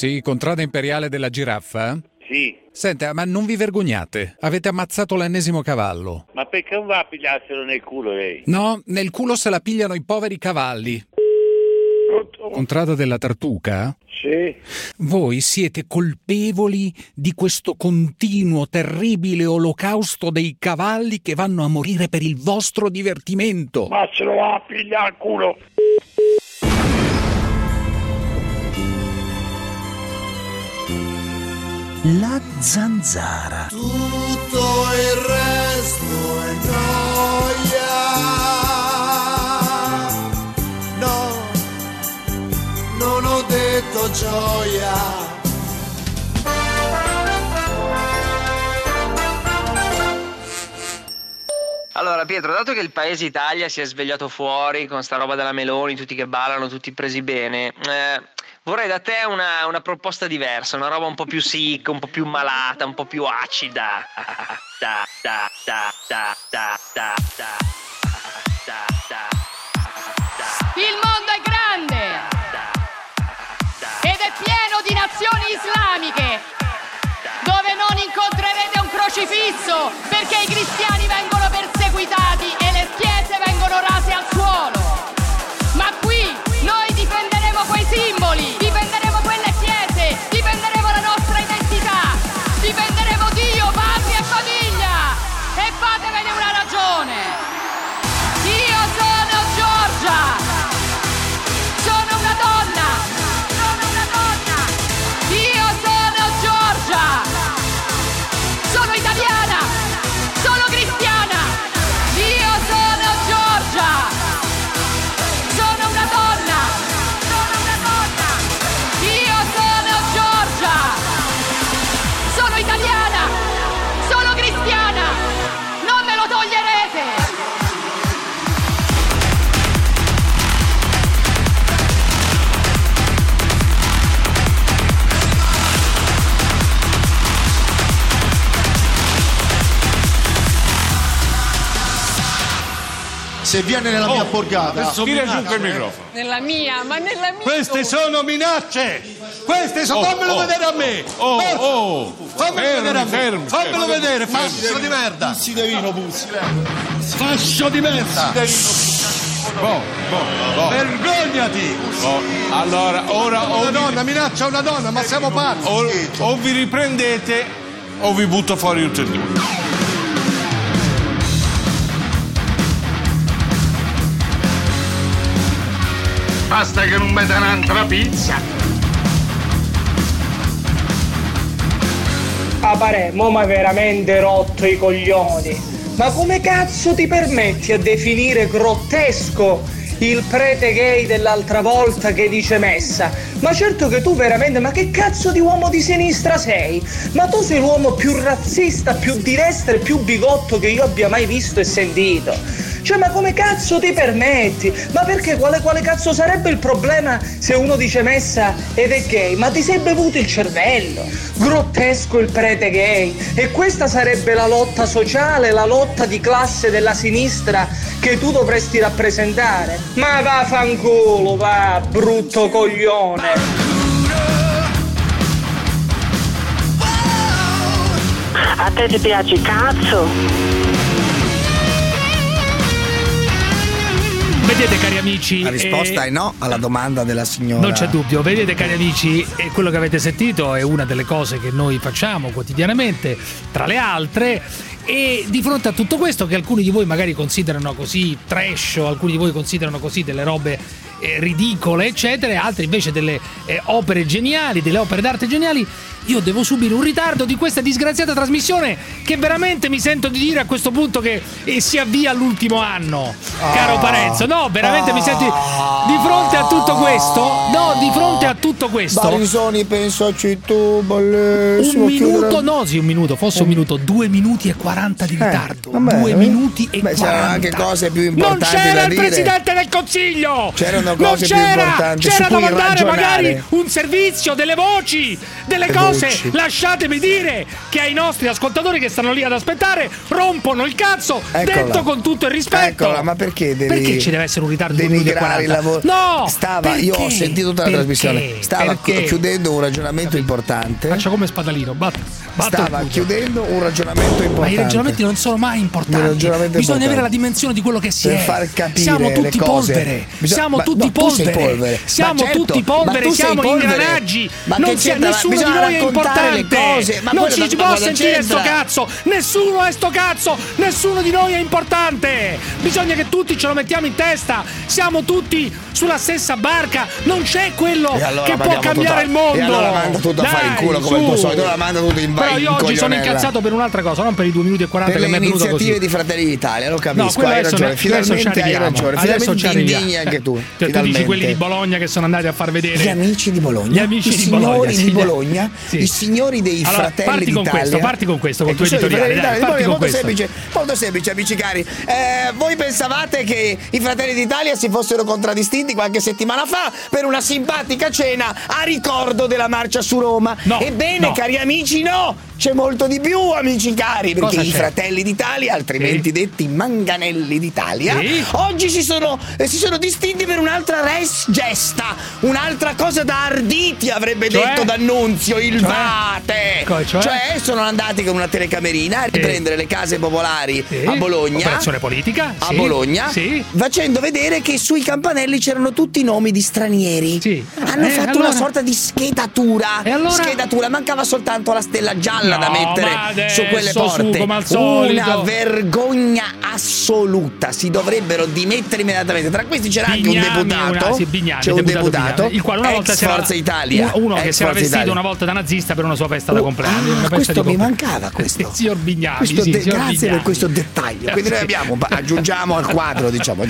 Sì, contrada imperiale della giraffa? Sì. Senta, ma non vi vergognate? Avete ammazzato l'ennesimo cavallo. Ma perché non va a pigliarselo nel culo lei? No, nel culo se la pigliano i poveri cavalli. Contrada della tartuca? Sì. Voi siete colpevoli di questo continuo terribile olocausto dei cavalli che vanno a morire per il vostro divertimento. Ma se lo va a pigliare al culo. La zanzara. Tutto il resto è noia. No, non ho detto gioia. Allora Pietro, dato che il paese Italia si è svegliato fuori con sta roba della Meloni, tutti che ballano, tutti presi bene, vorrei da te una proposta diversa, una roba un po' più sick, un po' più malata, un po' più acida. Il mondo è grande ed è pieno di nazioni islamiche dove non incontrerete un crocifisso perché i cristiani vengono perseguitati e le chiese vengono rase al suolo. Ma qui noi difenderemo quei simboli, difenderemo quelle chiese, difenderemo la nostra identità, difenderemo Dio, patria e famiglia. E fatevene una ragione. Io sono Giorgia, sono una donna, io sono Giorgia, sono italiana, sono cristiana, io sono Giorgia, sono una donna, io sono Giorgia, sono italiana, sono cristiana, non me lo toglierete! Se viene nella mia borgata. Tira giù quel microfono. Nella mia. Queste sono minacce! Queste sono. Fammelo vedere a me! Fammelo vedere a me! Fammelo vedere, fascio di merda! Pussi di vino, pussi! Fascio di merda! Vergognati! Allora, ora Una donna minaccia una donna, ma siamo pazzi! o vi riprendete o vi butto fuori tutti e due. Basta che non metta un'altra pizza. Papare, mo mi hai veramente rotto i coglioni. Ma come cazzo ti permetti a definire grottesco il prete gay dell'altra volta che dice messa? Ma certo che tu veramente, ma che cazzo di uomo di sinistra sei? Ma tu sei l'uomo più razzista, più di destra e più bigotto che io abbia mai visto e sentito. Cioè, ma come cazzo ti permetti? Ma perché quale cazzo sarebbe il problema se uno dice messa ed è gay? Ma ti sei bevuto il cervello? Grottesco il prete gay. E questa sarebbe la lotta sociale, la lotta di classe della sinistra che tu dovresti rappresentare? Ma va fanculo, va, brutto coglione. A te ti piace il cazzo? Vedete cari amici, La risposta è no alla domanda della signora. non c'è dubbio, vedete cari amici, quello che avete sentito è una delle cose che noi facciamo quotidianamente, tra le altre, e di fronte a tutto questo che alcuni di voi magari considerano così trash, o alcuni di voi considerano così delle robe ridicole eccetera, altri invece delle opere geniali, delle opere d'arte geniali, io devo subire un ritardo di questa disgraziata trasmissione che veramente mi sento di dire a questo punto che si avvia all'ultimo anno, caro Parenzo. No, veramente mi sento di fronte a tutto questo. No, di fronte a tutto questo. Barisoni, pensaci tu, bellissimo. Un minuto, no, sì, un minuto, fosse un minuto, 2 minuti e 40 di ritardo. 2 minuti e 40. C'erano anche cose più importanti non c'era da il dire. Presidente del Consiglio! C'erano c'erano cose più importanti c'era su cui da mandare ragionare. magari un servizio, delle voci, delle cose. Lasciatemi dire che ai nostri ascoltatori che stanno lì ad aspettare rompono il cazzo, detto con tutto il rispetto. Eccola, ma perché devi... Perché ci deve essere un ritardo di 2 minuti e 40? Il lavoro? No! Io ho sentito tutta la trasmissione. Stava chiudendo un ragionamento importante. Faccia come Spadalino, stava chiudendo un ragionamento importante. Ma i ragionamenti non sono mai importanti. Bisogna avere la dimensione di quello che si per è. far capire siamo tutti le cose. polvere. Siamo tutti polvere. Siamo tutti polvere, siamo ingranaggi. Nessuno di noi è importante. Non ci può sentire sto cazzo. Nessuno è sto cazzo. Nessuno di noi è importante. Bisogna che tutti ce lo mettiamo in testa. Siamo tutti sulla stessa barca. Non c'è quello che può cambiare il mondo. E allora manda tutto a fare il culo come il tuo solito. La manda tutto in Però io oggi sono incazzato per un'altra cosa, non per i 2 minuti e 40 che mi è venuto così. Per le iniziative di Fratelli d'Italia, lo capisco, no, hai ragione. Finalmente hai ragione. Adesso ci indigni anche tu. Cioè, tu dici quelli di Bologna che sono andati a far vedere gli amici di Bologna, i signori di Bologna, i signori dei Fratelli d'Italia. Parti con questo, con il tuo editoriale. Molto semplice, amici cari. Voi pensavate che i Fratelli d'Italia si fossero contraddistinti qualche settimana fa per una simpatica cena a ricordo della marcia su Roma? Ebbene, cari amici, no! C'è molto di più, amici cari, perché i Fratelli d'Italia, altrimenti detti Manganelli d'Italia, oggi si sono distinti per un'altra res gesta, un'altra cosa da arditi, avrebbe detto D'Annunzio, il Vate. Cioè sono andati con una telecamerina a riprendere le case popolari a Bologna, operazione politica a Bologna, facendo vedere che sui campanelli c'erano tutti i nomi di stranieri. Hanno fatto una sorta di schedatura. Schedatura, mancava soltanto la stella gialla da mettere su quelle porte. Una vergogna assoluta. Si dovrebbero dimettere immediatamente. Tra questi c'era anche un deputato. C'è un deputato, il quale una volta Forza Italia, uno che si era vestito una volta da nazista per una sua festa da compleanno. Questo mi mancava, questo. Signor Bignami, grazie per questo dettaglio. Quindi noi aggiungiamo al quadro,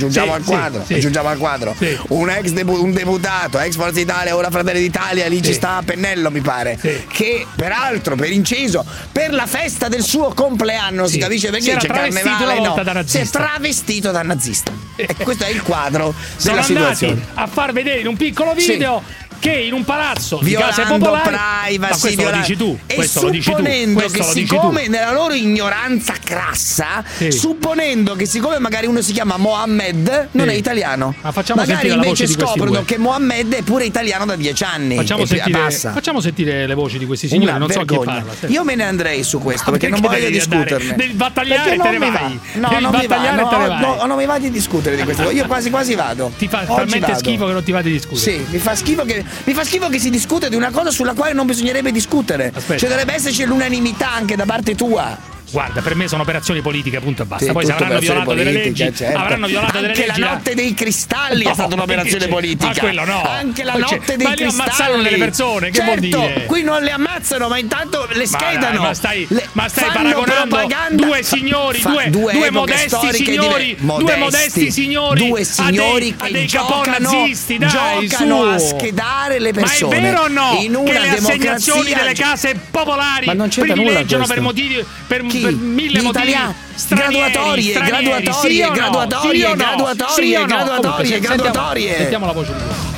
un deputato, ex Forza Italia, ora Fratelli d'Italia, lì ci sta a pennello, mi pare, che peraltro per inciso per la festa del suo compleanno, si capisce perché c'è carnevale, si è travestito da nazista. E questo è il quadro della situazione. A far vedere in un piccolo video che in un palazzo di case popolari, privacy, lo dici tu, e supponendo che siccome nella loro ignoranza crassa, supponendo che siccome magari uno si chiama Mohammed, non è italiano, magari invece scoprono che Mohammed è pure italiano da 10 anni. Facciamo sentire le voci di questi signori, non so chi parla. Io me ne andrei su questo perché non voglio discuterne. Devi battagliare e te ne vai. Non mi va di discutere di queste cose. Io quasi vado. Ti fa talmente schifo che non ti va di discutere. Sì, mi fa schifo che si discute di una cosa sulla quale non bisognerebbe discutere. Cioè dovrebbe esserci l'unanimità anche da parte tua. Guarda, per me sono operazioni politiche, punto e basta. Poi se avranno violato delle leggi, avranno violato delle leggi. Anche la notte dei cristalli è stata un'operazione politica. Ma quello no. Anche la notte dei cristalli. Ma ammazzano delle persone, che vuol dire? Qui non le ammazzano, ma intanto le schedano. Ma stai paragonando due signori, due modesti signori a dei capò nazisti, dai, giocano a schedare le persone. Ma è vero o no in una che le assegnazioni delle case popolari privilegiano per motivi per mille motivi graduatorie. Sentiamo la voce.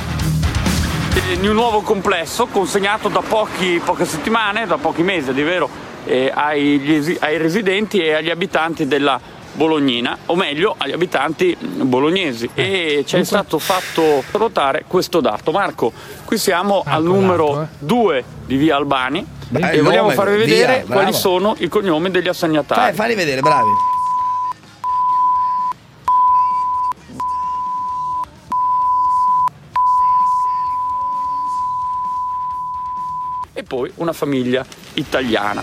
Il nuovo complesso consegnato da poche settimane, da pochi mesi di vero, ai residenti e agli abitanti della Bolognina, o meglio agli abitanti bolognesi, e ci è stato fatto notare questo dato. Marco, qui siamo al numero 2 di via Albani e vogliamo farvi vedere quali sono i cognomi degli assegnatari. Fai vedere, bravi. E poi una famiglia italiana.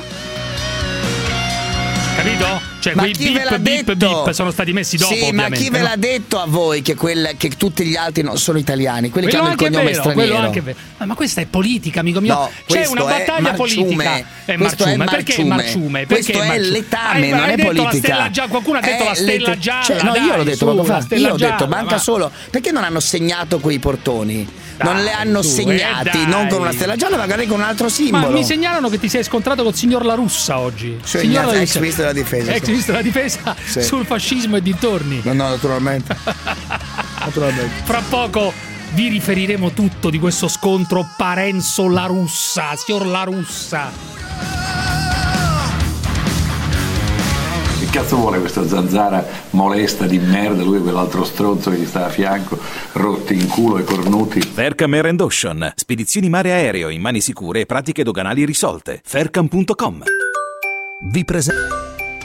Capito? Cioè quei beep sono stati messi dopo, ovviamente. Ma chi ve l'ha detto a voi che tutti gli altri non sono italiani? Quelli che hanno il cognome straniero. Anche vero. Ma questa è politica, amico mio. No, c'è una battaglia politica. Marciume. Perché Marciume? Questo è letame, non è politica. Qualcuno ha detto la stella gialla. No, io l'ho detto poco fa. Io ho detto, manca solo. Perché non hanno segnato quei portoni? Non le hanno segnati, non con una stella gialla, magari con un altro simbolo. Ma mi segnalano che ti sei scontrato col signor La Russa oggi. Signor ex ministro della difesa. Ex ministro della difesa sul fascismo e dintorni. No, naturalmente. Fra poco vi riferiremo tutto di questo scontro Parenzo-La Russa, signor La Russa. Che cazzo vuole questa zanzara molesta di merda, lui e quell'altro stronzo che gli sta a fianco, rotti in culo e cornuti. Faircam Air and Ocean, spedizioni mare aereo in mani sicure e pratiche doganali risolte. Faircam.com. Vi presento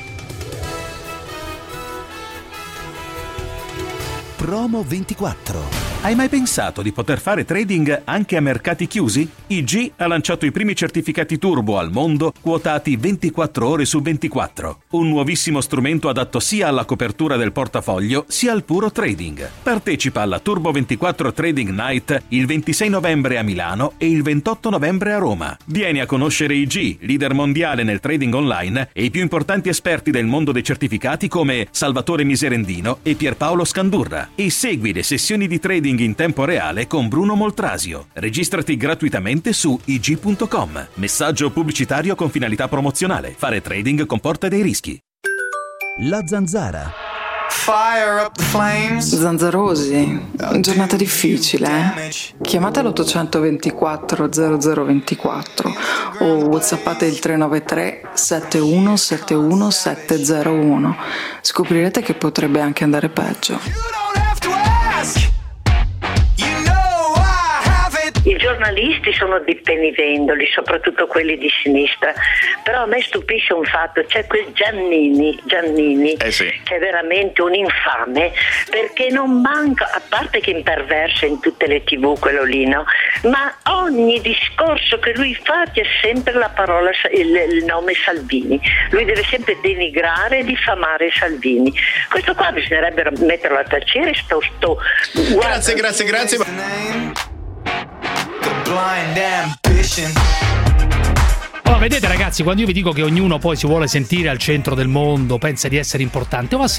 Promo 24. Hai mai pensato di poter fare trading anche a mercati chiusi? IG ha lanciato i primi certificati turbo al mondo, quotati 24 ore su 24. Un nuovissimo strumento adatto sia alla copertura del portafoglio sia al puro trading. Partecipa alla Turbo 24 Trading Night il 26 novembre a Milano e il 28 novembre a Roma. Vieni a conoscere IG, leader mondiale nel trading online, e i più importanti esperti del mondo dei certificati come Salvatore Miserendino e Pierpaolo Scandurra. E segui le sessioni di trading in tempo reale con Bruno Moltrasio. Registrati gratuitamente su ig.com. Messaggio pubblicitario con finalità promozionale. Fare trading comporta dei rischi. La Zanzara. Fire up the flames. Zanzarosi, giornata difficile, eh? Chiamate l'824 0024 o whatsappate il 393 7171 701. Scoprirete che potrebbe anche andare peggio. I giornalisti sono dei penivendoli, soprattutto quelli di sinistra, però a me stupisce un fatto, c'è quel Giannini che è veramente un infame, perché non manca, a parte che imperversa in tutte le TV quello lì, no? Ma ogni discorso che lui fa c'è sempre la parola, il nome Salvini, lui deve sempre denigrare e diffamare Salvini. Questo qua bisognerebbe metterlo a tacere, Grazie. Allora, vedete ragazzi, quando io vi dico che ognuno poi si vuole sentire al centro del mondo, pensa di essere importante, ho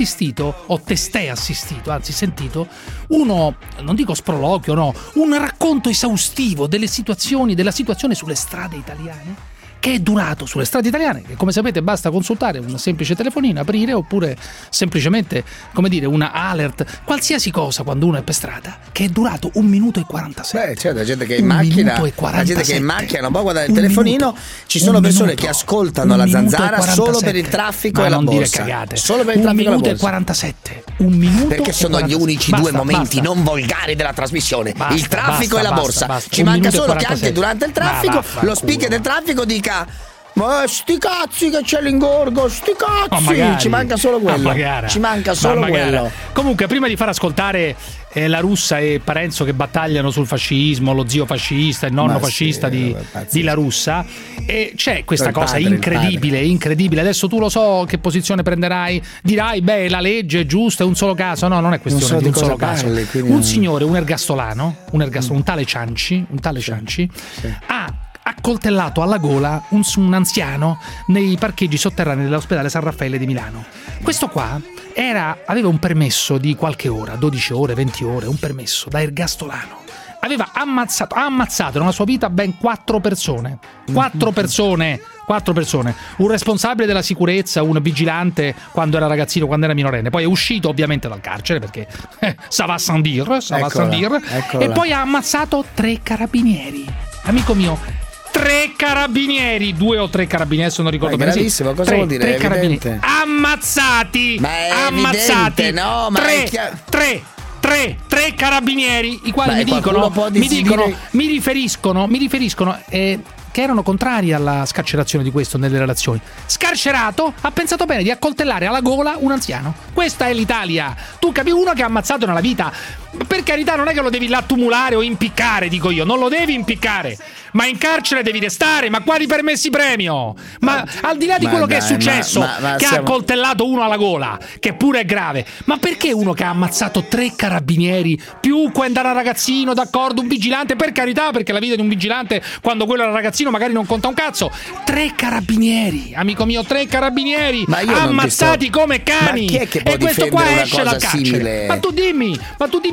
sentito uno, non dico sproloquio, no, un racconto esaustivo della situazione sulle strade italiane, che è durato sulle strade italiane, che come sapete basta consultare una semplice telefonina, aprire, oppure semplicemente, come dire, una alert, qualsiasi cosa quando uno è per strada, che è durato 1 minuto e 47. Beh, c'è la gente che è in macchina, non può guardare il telefonino, ci sono persone che ascoltano la Zanzara solo per il traffico e la borsa. Non dire cagate. Solo per il traffico e la borsa. 1 minuto e 47. 1 minuto perché sono gli unici due momenti non volgari della trasmissione, il traffico e la borsa. Ci manca solo che anche durante il traffico lo speaker del traffico dica: ma sti cazzi che c'è l'ingorgo, sti cazzi, ci manca solo quello. Quello. Comunque, prima di far ascoltare La Russa e Parenzo che battagliano sul fascismo, lo zio fascista, il nonno fascista di La Russa, e c'è questa cosa incredibile. Adesso tu lo so che posizione prenderai, dirai beh, la legge è giusta, è un solo caso. No, non è questione di un solo caso. Un signore, un ergastolano, un tale Cianci ha accoltellato alla gola un anziano nei parcheggi sotterranei dell'ospedale San Raffaele di Milano. Questo qua aveva un permesso di qualche ora, 12 ore, 20 ore, un permesso da ergastolano. Ha ammazzato nella sua vita ben 4 persone. 4 persone. Un responsabile della sicurezza, un vigilante quando era ragazzino, quando era minorenne. Poi è uscito ovviamente dal carcere perché ça va sans dire. E poi ha ammazzato 3 carabinieri. Amico mio, 3 carabinieri, 2 o 3 carabinieri, adesso non ricordo bene. Bravissimo, cosa vuol dire? 3 carabinieri ammazzati. Ma è ammazzati. Evidente, no? Ma 3 carabinieri, i quali mi riferiscono che erano contrari alla scarcerazione di questo nelle relazioni. Scarcerato, ha pensato bene di accoltellare alla gola un anziano. Questa è l'Italia. Tu capi, uno che ha ammazzato nella vita. Per carità, non è che lo devi là tumulare o impiccare, dico io, non lo devi impiccare, ma in carcere devi restare. Ma quali permessi premio? Ma al di là di quello che è successo, che ha accoltellato uno alla gola, che pure è grave, ma perché uno che ha ammazzato 3 carabinieri più quando era ragazzino, d'accordo, un vigilante, per carità, perché la vita di un vigilante quando quello era ragazzino magari non conta un cazzo. 3 carabinieri, amico mio, 3 carabinieri ammazzati come cani. Ma chi è che può e questo qua esce dal carcere? simile? Ma tu dimmi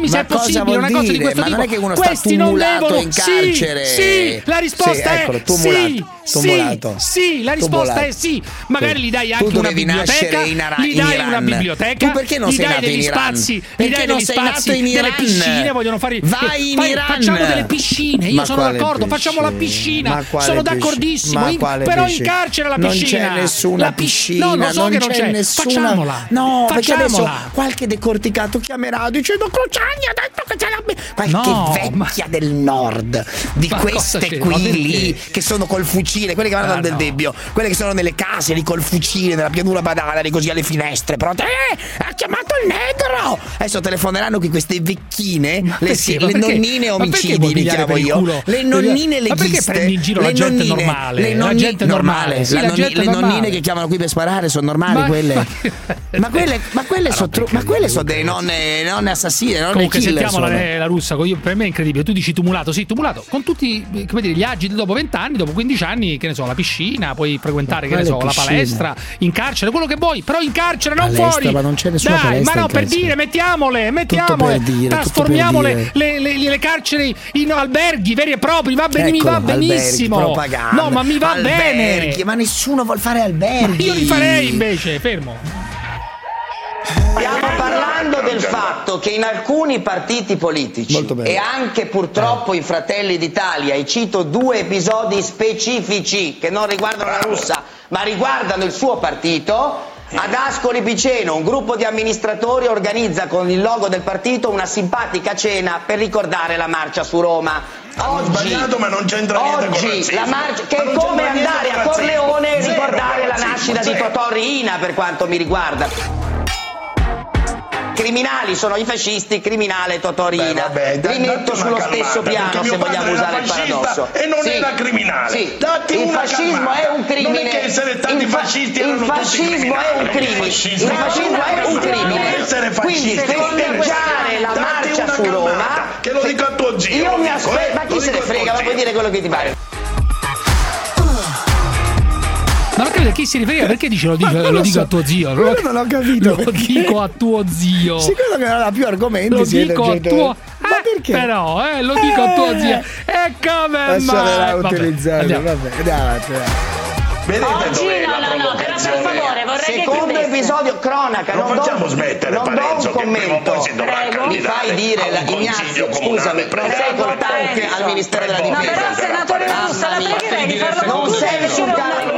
Dimmi se è possibile una cosa di questo tipo. Ma non è che uno Questi sta non tumulato devono. in carcere. Sì, la risposta è tumulato. sì, la risposta è sì. Magari gli dai anche una biblioteca, gli dai una biblioteca, tu perché non gli sei dai nato degli in Iran? spazi, Perché gli dai non degli sei spazi, nato in delle Iran? piscine, vogliono fare Vai in Iran. Facciamo delle piscine, io Ma sono quale d'accordo, facciamo la piscina. Sono d'accordissimo, però in carcere la piscina. Non c'è nessuna piscina. No, lo so che non c'è. Nessuna. Facciamola. No, perché adesso Facciamola. qualche decorticato chiamerà dicendo Cruciani ha detto che c'è qualche vecchia del nord di queste qui lì che sono col fucile, quelle che vanno dal Del Debbio, quelle che sono nelle case lì col fucile nella pianura padana lì così alle finestre, pronto, ha chiamato il negro. Adesso telefoneranno qui queste vecchine, le nonnine omicidi li chiamo io, le nonnine leghiste. Ma perché prendi in giro la gente normale? La gente normale, le nonnine che chiamano qui per sparare sono normali quelle. Ma quelle sono delle nonne assassine, nonne comunque killer. Sentiamo la russa, per me è incredibile. Tu dici tumulato, sì, tumulato con tutti, come dire, gli agiti dopo 20 anni, dopo 15 anni, che ne so, la piscina, puoi frequentare, che ne so, la palestra, in carcere, quello che vuoi, però in carcere, non fuori. Ma non c'è nessuna palestra. Ma no, per dire, mettiamole, trasformiamo le carceri in alberghi veri e propri, mi va benissimo. Propaganda. No, ma mi va bene. Ma nessuno vuol fare alberghi. Io li farei invece, fermo. Stiamo parlando del fatto che in alcuni partiti politici e anche purtroppo in Fratelli d'Italia, e cito 2 episodi specifici che non riguardano la russa ma riguardano il suo partito, ad Ascoli Piceno un gruppo di amministratori organizza con il logo del partito una simpatica cena per ricordare la marcia su Roma. Hanno sbagliato, ma non c'entra niente con il razzismo. La marcia, che è come andare a Corleone e ricordare la nascita di Totò Riina, per quanto mi riguarda. Criminali sono i fascisti, criminale Totò Riina. Li metto sullo stesso piano, se vogliamo usare il paradosso. E non era criminale. Sì. Il fascismo è un crimine. Non è che essere tanti fascisti erano tutti fascismo è un crimine. Il fascismo è un crimine. Quindi festeggiare la marcia su Roma. Che lo dico a tuo zio. Io mi aspetto, ma chi se ne frega, ma puoi dire quello che ti pare. Ma non capito, chi si riferisce? Perché dice lo dico a tuo zio? Non ho capito. Lo dico a tuo zio. Sì, quello che non ha più argomenti. Lo dico a tuo. Ma perché? Però, lo dico a tuo zio. E come mai? Utilizzarlo. Vabbè, dai. Vedete oggi no, però per favore vorrei secondo episodio cronaca, non facciamo smettere non Parenzo, do un commento. Mi fai dire Ignazio, scusami, non sei portante al Ministero della Difesa. No, però senatore Russa, la pregherei di farlo non sei sul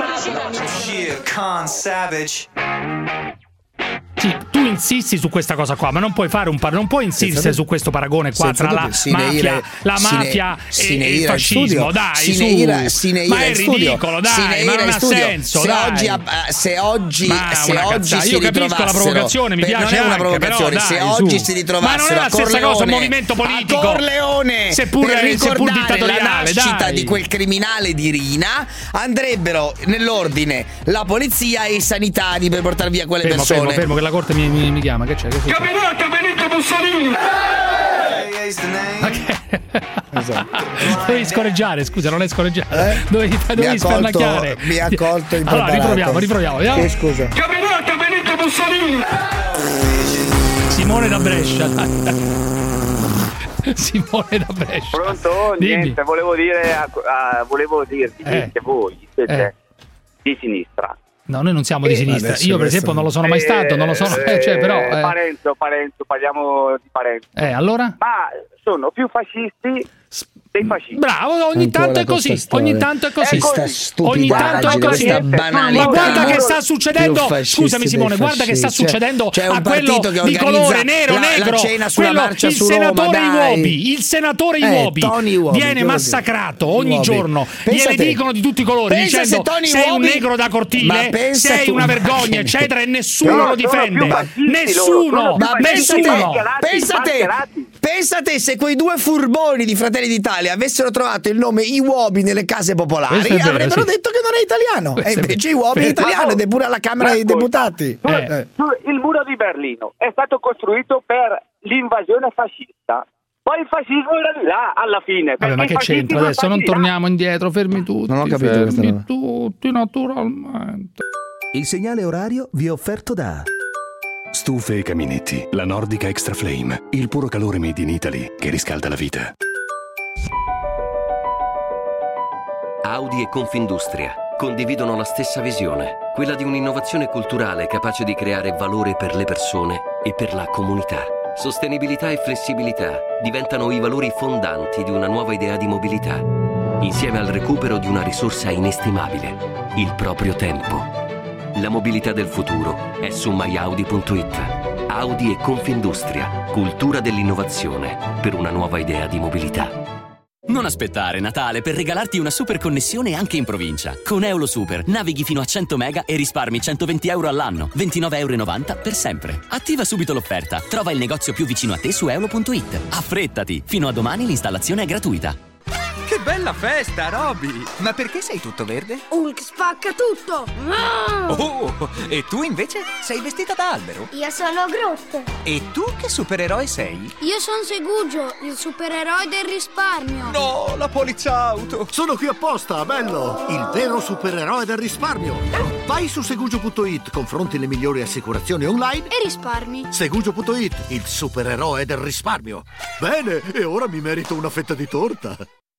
Sì, tu insisti su questa cosa qua, ma non puoi fare non puoi insistere su questo paragone qua tra la mafia e il fascismo, dai, ma è ridicolo, dai, ma non ha senso, se oggi si io capisco la provocazione, mi piace, non è una provocazione, però, se oggi si ritrovassero, ma non è la stessa cosa un movimento politico, a Corleone, seppur ricordare la nascita dai, di quel criminale di Riina, andrebbero nell'ordine la polizia e i sanitari per portare via quelle persone. Fermo che la corte mi chiama, che c'è? Capitano Benito Mussolini! Dovevi scorreggiare, scusa, non è scorreggiare. Dovevi spennacchiare. Mi ha colto impreparato. Allora, riproviamo. Che scusa? Capitano Benito Mussolini! Simone da Brescia, Simone da Brescia. Pronto? Niente, volevo dirti che voi siete di sinistra. No, noi non siamo di sinistra. Io, per esempio, non lo sono mai stato, non lo sono. Però. Parenzo, parliamo di Parenzo. Allora? Ma sono più fascisti dei fascisti. Bravo, ogni tanto è così. Ogni tanto è così. Ogni tanto è così. Ma guarda che sta succedendo. Scusami, Simone, guarda che sta succedendo a quello di colore negro. Quello, il senatore Iwobi viene massacrato ogni giorno. Gliene dicono di tutti i colori dicendo sei un negro da cortile, sei una vergogna, eccetera, e nessuno lo difende. Nessuno. Pensate se quei 2 furboni di Fratelli d'Italia avessero trovato il nome Iwobi nelle case popolari, avrebbero detto che non è italiano. E invece Iwobi è italiano ed è pure alla Camera dei Deputati. Il muro di Berlino è stato costruito per l'invasione fascista. Poi il fascismo era di là alla fine. Vabbè, ma che c'entra adesso? Non torniamo indietro, fermi tutti. Non ho capito questa roba. Tutti naturalmente. Il segnale orario vi è offerto da Stufe e caminetti, la Nordica Extra Flame, il puro calore made in Italy che riscalda la vita. Audi e Confindustria condividono la stessa visione, quella di un'innovazione culturale capace di creare valore per le persone e per la comunità. Sostenibilità e flessibilità diventano i valori fondanti di una nuova idea di mobilità, insieme al recupero di una risorsa inestimabile, il proprio tempo. La mobilità del futuro è su myaudi.it. Audi e Confindustria, cultura dell'innovazione per una nuova idea di mobilità. Non aspettare Natale per regalarti una super connessione anche in provincia. Con Eurosuper navighi fino a 100 mega e risparmi 120 euro all'anno, 29,90 € per sempre. Attiva subito l'offerta. Trova il negozio più vicino a te su euro.it. Affrettati! Fino a domani l'installazione è gratuita. Che bella festa, Roby! Ma perché sei tutto verde? Hulk spacca tutto! Oh, e tu invece sei vestita da albero? Io sono Groot! E tu che supereroe sei? Io sono Segugio, il supereroe del risparmio! No, la poliziauto! Sono qui apposta, bello! Il vero supereroe del risparmio! Vai su segugio.it, confronti le migliori assicurazioni online e risparmi! Segugio.it, il supereroe del risparmio! Bene, e ora mi merito una fetta di torta!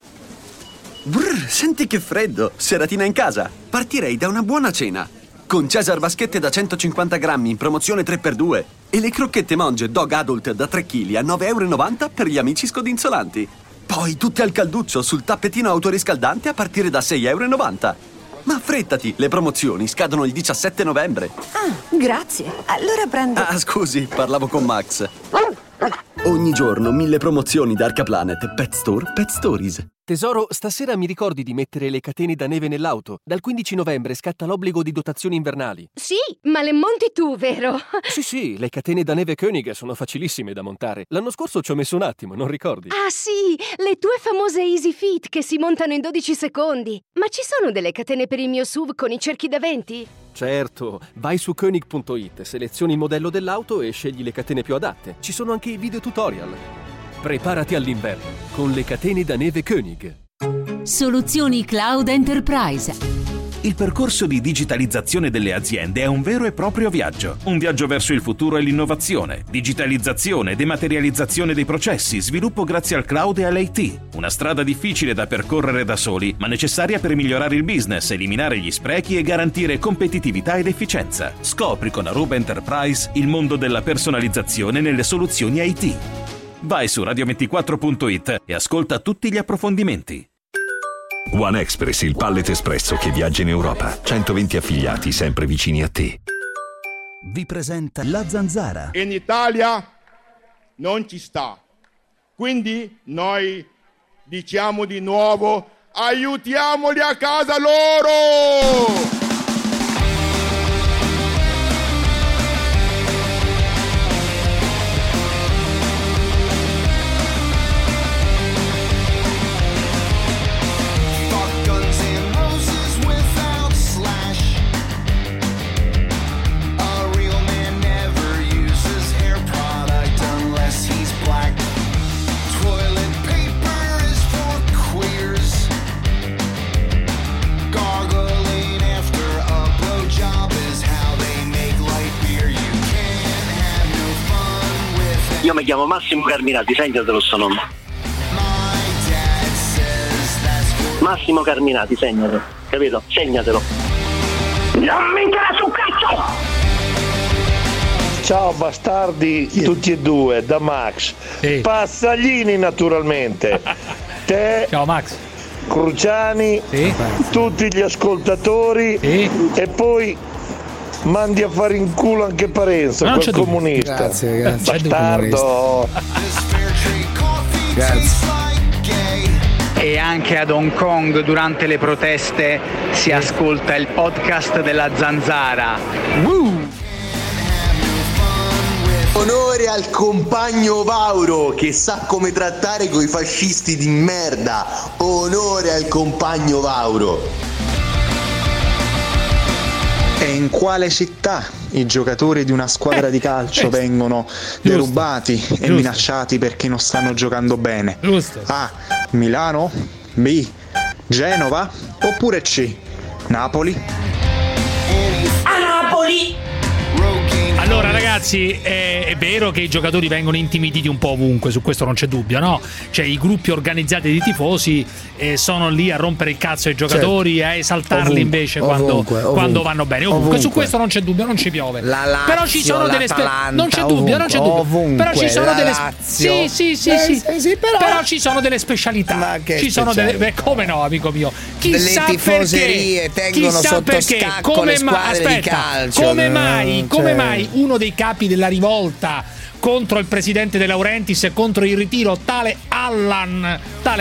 Brr, senti che freddo! Seratina in casa! Partirei da una buona cena! Con Cesar vaschette da 150 grammi in promozione 3x2 e le crocchette Monge Dog Adult da 3 kg a 9,90 € per gli amici scodinzolanti. Poi tutte al calduccio sul tappetino autoriscaldante a partire da 6,90 €. Ma affrettati, le promozioni scadono il 17 novembre. Ah, grazie. Allora prendo... Ah, scusi, parlavo con Max. Ogni giorno 1000 promozioni da Arca Planet, Pet Store, Pet Stories. Tesoro, stasera mi ricordi di mettere le catene da neve nell'auto? Dal 15 novembre scatta l'obbligo di dotazioni invernali. Sì, ma le monti tu, vero? Sì, le catene da neve Koenig sono facilissime da montare. L'anno scorso ci ho messo un attimo, non ricordi? Ah sì, le tue famose Easy Fit che si montano in 12 secondi. Ma ci sono delle catene per il mio SUV con i cerchi da venti? Certo, vai su Koenig.it, selezioni il modello dell'auto e scegli le catene più adatte. Ci sono anche i video tutorial. Preparati all'inverno con le catene da neve Koenig. Soluzioni Cloud Enterprise. Il percorso di digitalizzazione delle aziende è un vero e proprio viaggio. Un viaggio verso il futuro e l'innovazione. Digitalizzazione, dematerializzazione dei processi, sviluppo grazie al cloud e all'IT. Una strada difficile da percorrere da soli, ma necessaria per migliorare il business, eliminare gli sprechi e garantire competitività ed efficienza. Scopri con Aruba Enterprise il mondo della personalizzazione nelle soluzioni IT. Vai su radio24.it e ascolta tutti gli approfondimenti. One Express, il pallet espresso che viaggia in Europa. 120 affiliati sempre vicini a te. Vi presenta La Zanzara. In Italia non ci sta. Quindi noi diciamo di nuovo: aiutiamoli a casa loro! Io mi chiamo Massimo Carminati, segnatelo sto nome. Massimo Carminati, segnatelo, capito? Segnatelo. Non mi interessa su cazzo! Ciao bastardi, tutti e due, da Max. Passaglini naturalmente. Te. Ciao Max. Cruciani, tutti gli ascoltatori e poi mandi a fare in culo anche Parenzo, quel comunista. Grazie. Bastardo. Grazie. E anche ad Hong Kong durante le proteste si ascolta il podcast della Zanzara. Onore al compagno Vauro che sa come trattare coi fascisti di merda. Onore al compagno Vauro. E in quale città i giocatori di una squadra di calcio vengono derubati e minacciati perché non stanno giocando bene? A. Milano? B. Genova? Oppure C. Napoli? Napoli! Allora ragazzi, ragazzi, è vero che i giocatori vengono intimiditi un po' ovunque, su questo non c'è dubbio, no? Cioè i gruppi organizzati di tifosi sono lì a rompere il cazzo ai giocatori, certo, a esaltarli ovunque, invece quando vanno bene. Ovunque. Su questo non c'è dubbio, non ci piove. La Lazio, però ci sono delle non c'è dubbio, non c'è dubbio. Ovunque, però ci sono delle sì, però ci sono delle specialità. Ma che ci sono delle come no, amico mio. Chissà le tifoserie tengono sotto scacco le squadre di calcio. Come mai uno dei capi della rivolta contro il presidente De Laurentiis e contro il ritiro, tale Allan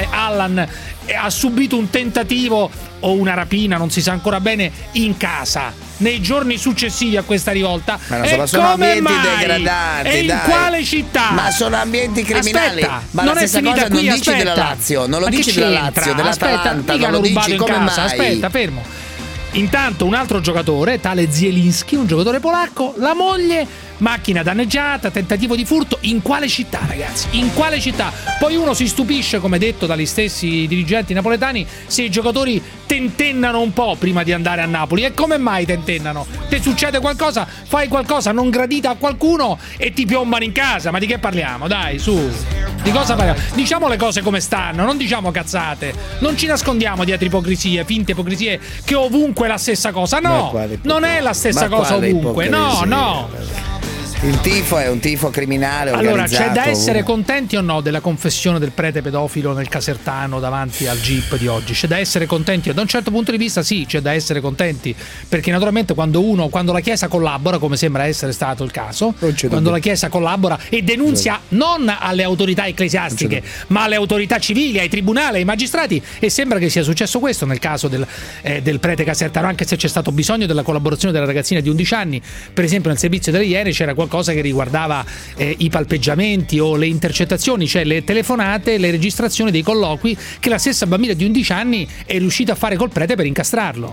ha subito un tentativo o una rapina, non si sa ancora bene, in casa nei giorni successivi a questa rivolta? Ma sono ambienti degradanti. E in quale città? Ma sono ambienti criminali. Aspetta, ma non la stessa cosa non dici della Lazio, non lo dici della Lazio, dell'Atalanta, non lo dici come mai? Aspetta, fermo. Intanto un altro giocatore, tale Zielinski, un giocatore polacco, la moglie, macchina danneggiata, tentativo di furto. In quale città, ragazzi? In quale città? Poi uno si stupisce, come detto dagli stessi dirigenti napoletani, se i giocatori tentennano un po' prima di andare a Napoli. E come mai tentennano? Ti succede qualcosa, fai qualcosa non gradita a qualcuno e ti piombano in casa. Ma di che parliamo? Dai, su. Di cosa parliamo? Diciamo le cose come stanno, non diciamo cazzate. Non ci nascondiamo dietro ipocrisie, finte ipocrisie, che ovunque è la stessa cosa. No, non è la stessa cosa ovunque. No. Il tifo è un tifo criminale organizzato. Allora, c'è da essere contenti o no della confessione del prete pedofilo nel Casertano davanti al Jeep di oggi? C'è da essere contenti? Da un certo punto di vista sì, c'è da essere contenti, perché naturalmente quando la Chiesa collabora, come sembra essere stato il caso, quando la Chiesa collabora e denunzia non alle autorità ecclesiastiche, ma alle autorità civili, ai tribunali, ai magistrati, e sembra che sia successo questo nel caso del prete casertano, anche se c'è stato bisogno della collaborazione della ragazzina di 11 anni. Per esempio nel servizio delle ieri c'era qualcosa che riguardava i palpeggiamenti o le intercettazioni, cioè le telefonate, le registrazioni dei colloqui che la stessa bambina di 11 anni è riuscita a fare col prete per incastrarlo.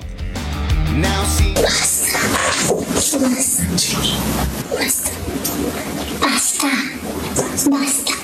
Basta.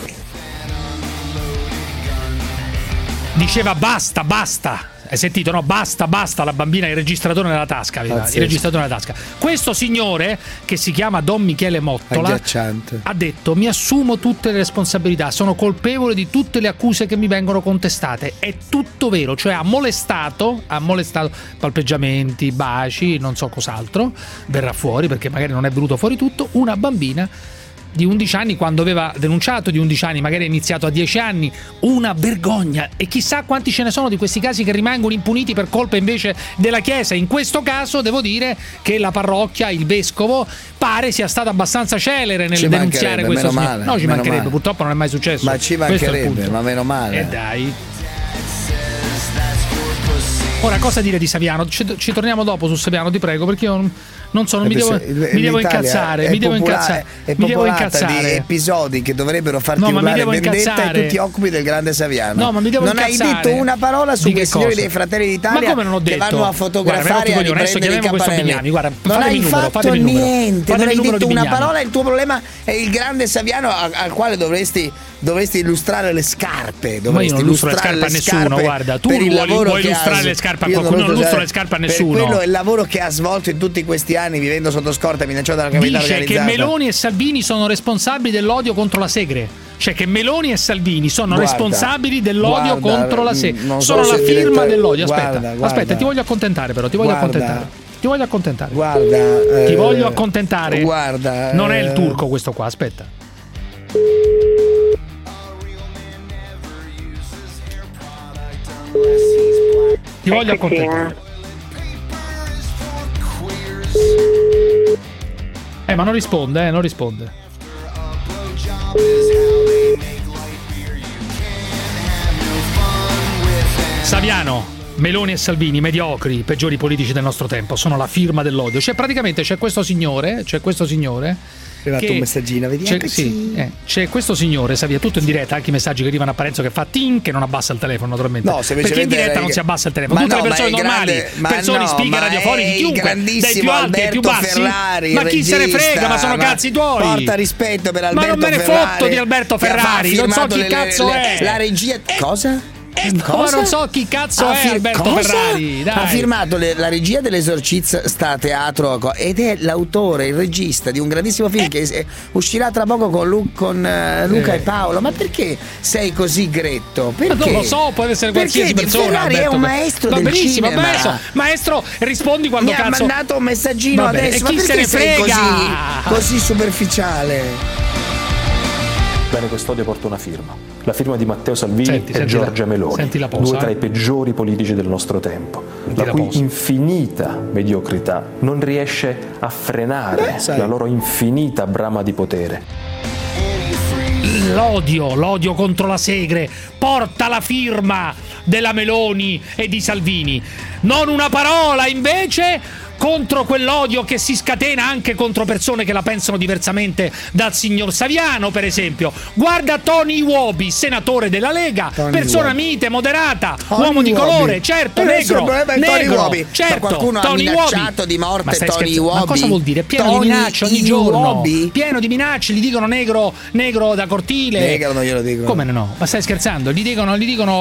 Diceva basta. Hai sentito, no? Basta, la bambina, il registratore nella tasca aveva, il registratore nella tasca. Questo signore, che si chiama Don Michele Mottola, ha detto: mi assumo tutte le responsabilità, sono colpevole di tutte le accuse che mi vengono contestate. È tutto vero, cioè ha molestato palpeggiamenti, baci, non so cos'altro, verrà fuori perché magari non è venuto fuori tutto, una bambina di 11 anni quando aveva denunciato di 11 anni, magari è iniziato a 10 anni, una vergogna. E chissà quanti ce ne sono di questi casi che rimangono impuniti per colpa invece della Chiesa. In questo caso devo dire che la parrocchia, il vescovo, pare sia stato abbastanza celere nel denunziare questo signore. No, ci mancherebbe, purtroppo non è mai successo. Ma ci mancherebbe, ma meno male. E dai. Ora, cosa dire di Saviano? Ci torniamo dopo su Saviano, ti prego, perché io non so, mi devo incazzare. Mi devo incazzare. Di episodi che dovrebbero farti urlare vendetta e tu ti occupi del grande Saviano. No, ma mi devo incazzare. Non hai detto una parola su quei signori dei Fratelli d'Italia, ma come non ho detto? Che vanno a fotografare e a riprendere i campanelli. Non hai fatto niente, non hai detto una parola. Il tuo problema è il grande Saviano al quale dovresti illustrare le scarpe. Ma io non illustro le scarpe a nessuno, guarda. Tu vuoi illustrare le scarpe a qualcuno, non illustro le scarpe a nessuno. Quello è il lavoro che ha svolto in tutti questi anni vivendo sotto scorta, minacciato dalla criminalità organizzata. Dice che Meloni e Salvini sono responsabili dell'odio contro la Segre. Cioè che Meloni e Salvini sono responsabili dell'odio contro la Segre. Sono la firma dell'odio. Aspetta, ti voglio accontentare però, ti voglio accontentare. Ti voglio accontentare. Ti voglio accontentare. Guarda. Non è il turco questo qua, aspetta. Ti voglio accontentare. Ma non risponde. Saviano, Meloni e Salvini, mediocri, i peggiori politici del nostro tempo, sono la firma dell'odio. Cioè praticamente c'è questo signore è arrivato un messaggino, vedi? C'è questo signore, Savia, tutto in diretta, anche i messaggi che arrivano a Parenzo che fa ting, che non abbassa il telefono naturalmente. No, perché in diretta non si abbassa il telefono. Tutte le persone normali, persone, speaker radiofonici, chiunque, dai più alti ai più bassi. Ferrari, ma chi se ne frega, ma sono cazzi tuoi. Porta rispetto per Alberto Ferrari. Ma non me ne fotto di Alberto Ferrari, non so chi cazzo è. La regia. Cosa? Ma non so chi cazzo è Alberto Ferrari. Dai. Ha firmato la regia dell'Esorcista sta a teatro ed è l'autore, il regista di un grandissimo film che uscirà tra poco con Luca e Paolo. Ma perché sei così gretto? Perché? Ma non lo so, può essere qualsiasi persona. Ferrari è un maestro del benissimo, cinema. Maestro, rispondi quando mi cazzo. Mi ha mandato un messaggino adesso. E chi se ne frega? Così superficiale. Bene, quest'odio porta una firma. La firma di Matteo Salvini e Giorgia Meloni, due tra i peggiori politici del nostro tempo, la cui infinita mediocrità non riesce a frenare la loro infinita brama di potere. L'odio contro la Segre porta la firma della Meloni e di Salvini. Non una parola invece contro quell'odio che si scatena anche contro persone che la pensano diversamente dal signor Saviano, per esempio. Guarda Tony Iwobi, senatore della Lega, persona mite, moderata, uomo di colore, certo, negro, certo, qualcuno ha minacciato di morte Tony Iwobi. Ma cosa vuol dire? Pieno di minacce ogni giorno. Pieno di minacce, gli dicono negro da cortile. Negro non glielo dicono. Come no? Ma stai scherzando? Gli dicono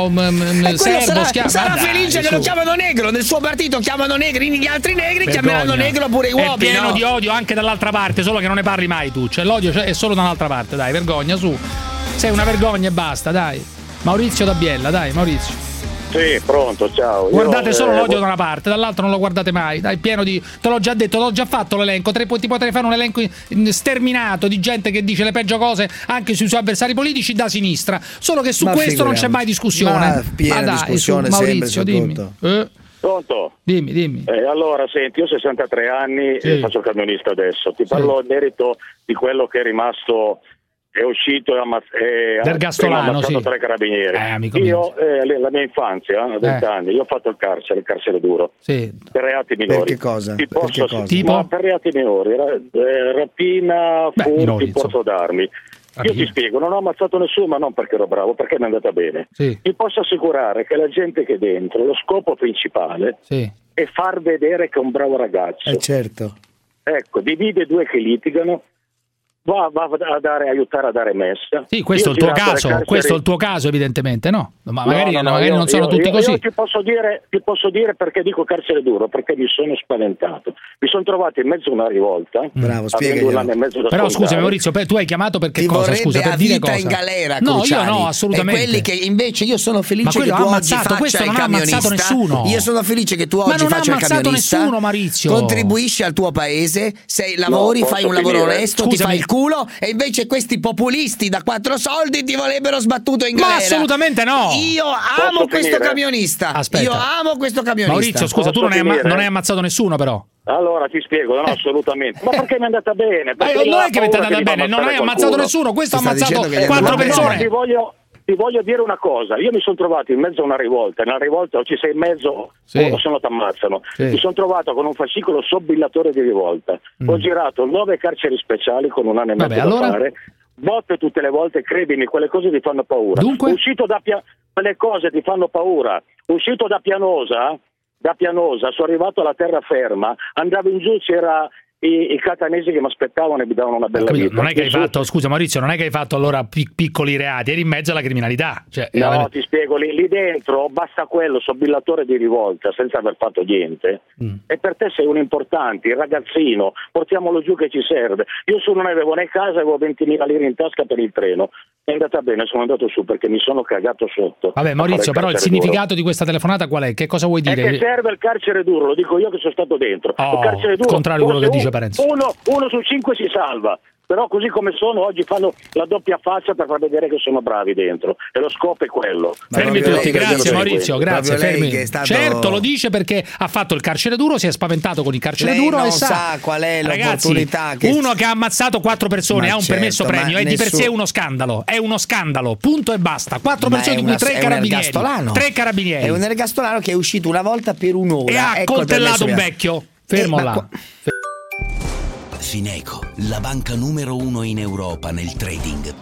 serbo, schiavo. Sarà felice che lo chiamano negro, nel suo partito chiamano negri gli altri negri. Chiameranno negro pure i uomini. È pieno di odio anche dall'altra parte, solo che non ne parli mai tu. Cioè l'odio è solo dall'altra parte, dai, vergogna, su. Sei una vergogna e basta, dai. Maurizio da Biella, dai, Maurizio. Sì, pronto, ciao. Guardate solo l'odio da una parte, dall'altra non lo guardate mai. Dai, pieno di. Te l'ho già detto, t'ho già fatto l'elenco. Ti potrei fare un elenco sterminato di gente che dice le peggio cose anche sui suoi avversari politici da sinistra. Solo che su questo non c'è mai discussione. Ma dai, discussione, Maurizio, dimmi. Pronto? Dimmi. Allora, senti, io ho 63 anni e faccio il camionista adesso. Ti parlo in merito di quello che è rimasto, è uscito e ammazzato 3 carabinieri. Io, la mia infanzia, a 20 anni, io ho fatto il carcere duro. Sì. Per reati minori. Per che cosa? Tipo? Per reati minori, rapina, furti, porto d'armi. Io ti spiego, non ho ammazzato nessuno, ma non perché ero bravo, perché mi è andata bene. Ti posso assicurare che la gente che è dentro, lo scopo principale è far vedere che è un bravo ragazzo. Certo. Ecco, divide 2 che litigano, va a aiutare a dare messa. Sì, questo è il tuo caso, questo è il tuo caso evidentemente, no? Ma magari non sono tutti così. Io ti posso dire perché dico carcere duro, perché mi sono spaventato. Mi sono trovato in mezzo a una rivolta. Bravo, spiegami. Però scusami Maurizio, tu hai chiamato perché cosa? Scusa, per dire cosa? In galera, no, io no, assolutamente. E quelli che invece io sono felice che tu oggi faccia il camionista. Nessuno. Io sono felice che tu oggi faccia il camionista. Nessuno, Maurizio. Contribuisci al tuo paese, lavori, fai un lavoro onesto, ti fai il culo, e invece questi populisti da 4 soldi ti vorrebbero sbattuto in galera. Ma assolutamente no. Io amo questo camionista. Aspetta. Io amo questo camionista. Maurizio, scusa, tu non hai ammazzato nessuno, però. Allora ti spiego, no, assolutamente. Ma perché mi è andata bene? Non è che mi è andata bene, non hai ammazzato nessuno, questo ha ammazzato 4 persone. Ti voglio dire una cosa, io mi sono trovato in mezzo a una rivolta, nella rivolta o ci sei in mezzo o se no ti ammazzano. Mi sono trovato con un fascicolo sobbillatore di rivolta, ho girato 9 carceri speciali con un anno e mezzo da fare, botte tutte le volte, credimi, quelle cose ti fanno paura. Dunque? Quelle cose ti fanno paura. Uscito da Pianosa, sono arrivato alla terraferma, andavo in giù, c'era i catanesi che mi aspettavano e mi davano una bella vita. Non è che hai fatto, scusa Maurizio, non è che hai fatto allora piccoli reati, eri in mezzo alla criminalità. No, ti spiego, lì dentro basta quello, sobbillatore di rivolta, senza aver fatto niente. E per te sei un importante, il ragazzino, portiamolo giù che ci serve. Io non avevo né casa, avevo 20.000 lire in tasca per il treno. È andata bene, sono andato su perché mi sono cagato sotto. Vabbè Maurizio, però il significato di questa telefonata qual è? Che cosa vuoi dire? È che serve il carcere duro, lo dico io che sono stato dentro. Il carcere duro, contrario a quello che dice Parenzo. Uno su 5 si salva. Però così come sono oggi fanno la doppia faccia per far vedere che sono bravi dentro, e lo scopo è quello. Fermi tutti, grazie Maurizio, grazie, fermi. Certo, lo dice perché ha fatto il carcere duro, si è spaventato con il carcere duro non e sa qual è l'opportunità. Uno che ha ammazzato 4 persone ha un permesso premio, è di per sé uno scandalo, punto e basta. 4 persone di cui 3 carabinieri. È un ergastolano che è uscito una volta per un'ora e ha coltellato un vecchio. Fermo là. Fineco, la banca numero 1 in Europa nel trading.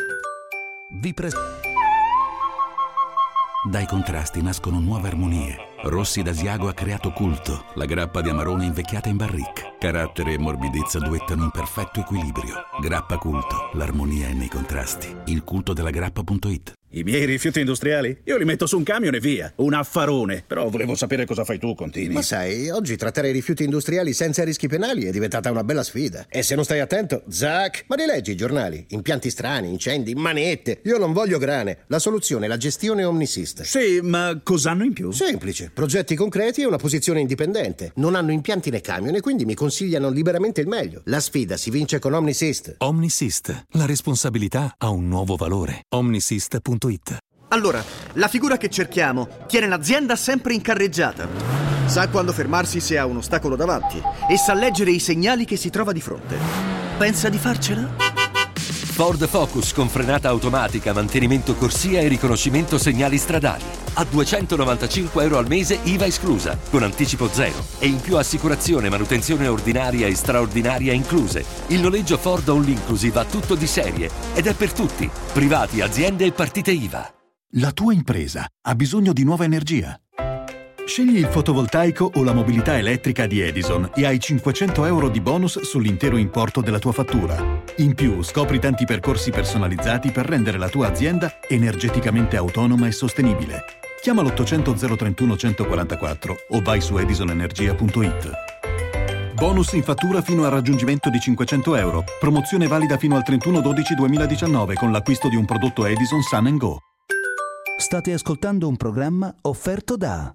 Dai contrasti nascono nuove armonie. Rossi d'Asiago ha creato Culto, la grappa di Amarone invecchiata in barrique. Carattere e morbidezza duettano in perfetto equilibrio. Grappa Culto, l'armonia è nei contrasti. Il culto della grappa.it. I miei rifiuti industriali? Io li metto su un camion e via. Un affarone. Però volevo sapere cosa fai tu, Contini. Ma sai, oggi trattare i rifiuti industriali senza rischi penali è diventata una bella sfida. E se non stai attento, zac! Ma li leggi i giornali? Impianti strani, incendi, manette. Io non voglio grane. La soluzione è la gestione Omnisist. Sì, ma cos'hanno in più? Semplice. Progetti concreti e una posizione indipendente. Non hanno impianti né camion e quindi mi consigliano liberamente il meglio. La sfida si vince con Omnisist. Omnisist. La responsabilità ha un nuovo valore. Omnisist.it. Allora, la figura che cerchiamo tiene l'azienda sempre in carreggiata. Sa quando fermarsi se ha un ostacolo davanti e sa leggere i segnali che si trova di fronte. Pensa di farcela? Ford Focus con frenata automatica, mantenimento corsia e riconoscimento segnali stradali. A €295 al mese, IVA esclusa, con anticipo zero. E in più assicurazione, manutenzione ordinaria e straordinaria incluse. Il noleggio Ford All Inclusive ha tutto di serie ed è per tutti, privati, aziende e partite IVA. La tua impresa ha bisogno di nuova energia. Scegli il fotovoltaico o la mobilità elettrica di Edison e hai €500 di bonus sull'intero importo della tua fattura. In più, scopri tanti percorsi personalizzati per rendere la tua azienda energeticamente autonoma e sostenibile. Chiama l'800 031 144 o vai su edisonenergia.it. Bonus in fattura fino al raggiungimento di €500. Promozione valida fino al 31/12/2019 con l'acquisto di un prodotto Edison Sun & Go. State ascoltando un programma offerto da...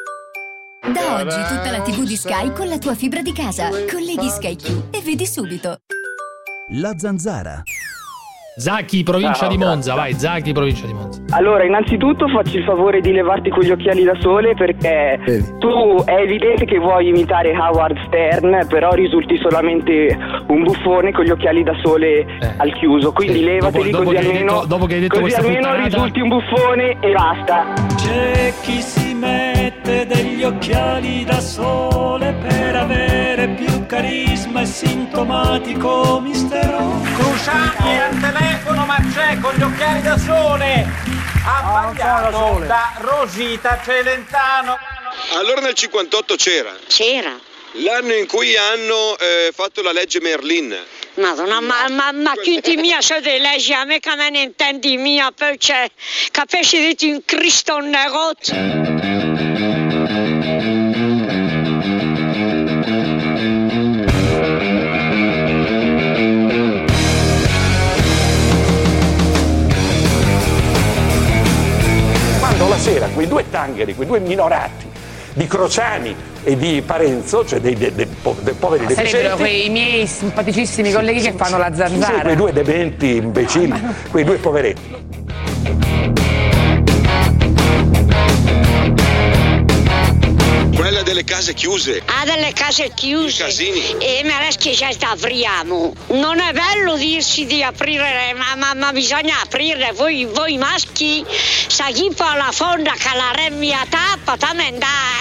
Da oggi tutta la TV di Sky con la tua fibra di casa. Colleghi SkyQ e vedi subito. La Zanzara. Zacchi, provincia di Monza, vai, Zacchi, provincia di Monza. Allora, innanzitutto facci il favore di levarti quegli occhiali da sole perché tu è evidente che vuoi imitare Howard Stern, però risulti solamente un buffone con gli occhiali da sole al chiuso, quindi levateli così almeno, così almeno risulti un buffone e basta. C'è chi si mette degli occhiali da sole per avere più carisma e sintomatico mistero. Scusate al telefono, ma c'è con gli occhiali da sole. Ha sbagliato da Rosita Celentano. Allora nel 58 c'era? C'era. L'anno in cui hanno fatto la legge Merlin. Madonna, ma chi ti mia so delle leggi, a me che me ne intendi mia, perché capisci che ti in Cristo un negozio. La sera quei due tangheri, quei due minorati di Crociani e di Parenzo, cioè dei poveri deficienti. Sarebbero quei miei simpaticissimi colleghi che fanno la zanzara. Sì, quei due dementi imbecilli, quei due poveretti. Quella delle case chiuse. Ah, delle case chiuse. I casini. E me la schiacciata apriamo. Non è bello dirsi di aprire, ma bisogna aprire. Voi maschi, sa chi fa la fonda che la remmia tappa, tamen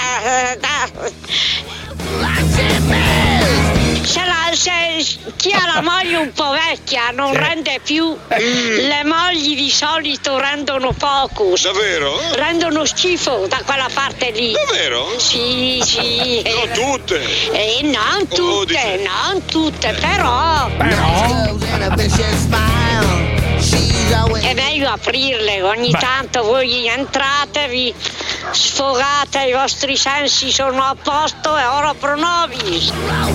chi ha la moglie un po' vecchia non rende più, le mogli di solito rendono focus. Davvero? Rendono schifo da quella parte lì. Davvero? Sì. Non tutte. Non tutte, però. È meglio aprirle, ogni tanto voi entratevi, sfogate, i vostri sensi sono a posto e ora pro nobis.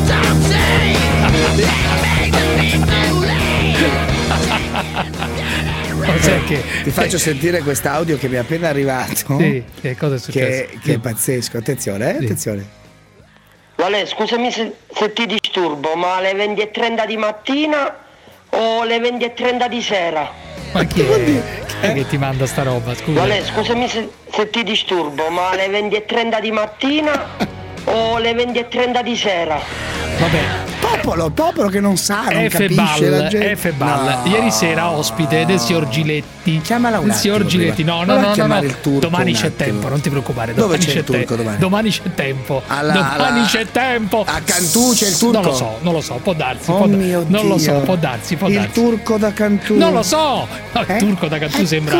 Ti faccio sentire quest'audio che mi è appena arrivato. Sì, che cosa è successo? Che è pazzesco, attenzione, attenzione. Vale, scusami se ti disturbo, ma alle 20:30 di mattina o alle 20:30 di sera? Ma chi è che ti manda sta roba? Scusa. Vale, scusami se ti disturbo, ma alle 20:30 di mattina o alle 20:30 di sera? Vabbè. Popolo che non sa, non capisce la gente. F-Ball. No. Ieri sera ospite del signor Giletti. Chiamala un attimo. Il signor Giletti. No. Il turco domani c'è tempo, non ti preoccupare. Dove c'è il turco domani? Domani c'è tempo. Domani c'è tempo. A Cantù c'è il turco? Non lo so, può darsi. Oh mio Dio. Non lo so, può darsi. Il turco da Cantù. Non lo so. Il turco da Cantù sembra.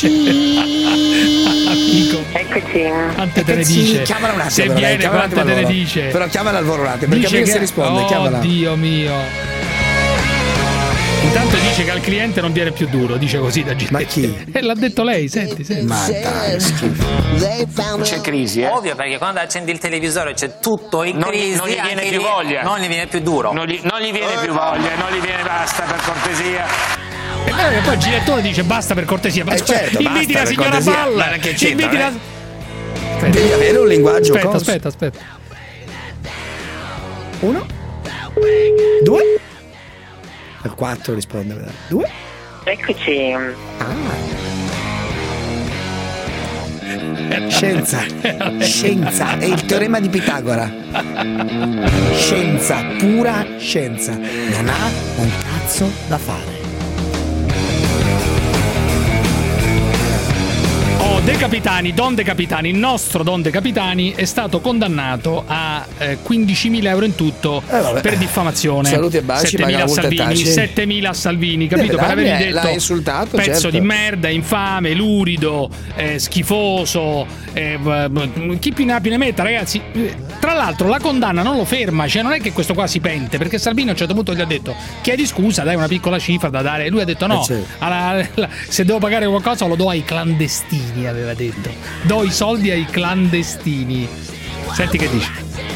Eccoci. Quante te ne dice? Chiamala un attimo. Se viene, quante te ne dice? Però chiamala al volo un attimo, per capire se risponde. Chiamala. Dio mio. Intanto dice che al cliente non viene più duro, dice così da Giletti. Ma chi? L'ha detto lei, senti. Ma dai, schifo. C'è crisi, Ovvio, perché quando accendi il televisore c'è tutto in crisi. Non gli viene più voglia. Non gli viene più duro. Non gli viene più voglia, non gli viene, basta, per cortesia. E poi Gilettone dice basta per cortesia. Ma certo, inviti basta, la per signora cortesia. Palla. Ma che c'entra, Inviti la... Devi avere un linguaggio. Aspetta. 1 2 al 4 risponde. 2 Eccoci. Scienza, è il teorema di Pitagora. Scienza, pura scienza. Non ha un cazzo da fare. Don De Capitani, il nostro Don De Capitani è stato condannato a 15.000 euro in tutto per diffamazione. Saluti e baci, 7.000 a Salvini, 7.000 a Salvini, capito? Per avergli detto l'ha insultato, pezzo certo. di merda, infame, lurido, schifoso, chi più ne ha più ne metta, ragazzi. Tra l'altro la condanna non lo ferma, cioè non è che questo qua si pente, perché Salvini a un certo punto gli ha detto chiedi scusa, dai una piccola cifra da dare, e lui ha detto no, se devo pagare qualcosa lo do ai clandestini, aveva detto, do i soldi ai clandestini. Senti che dice.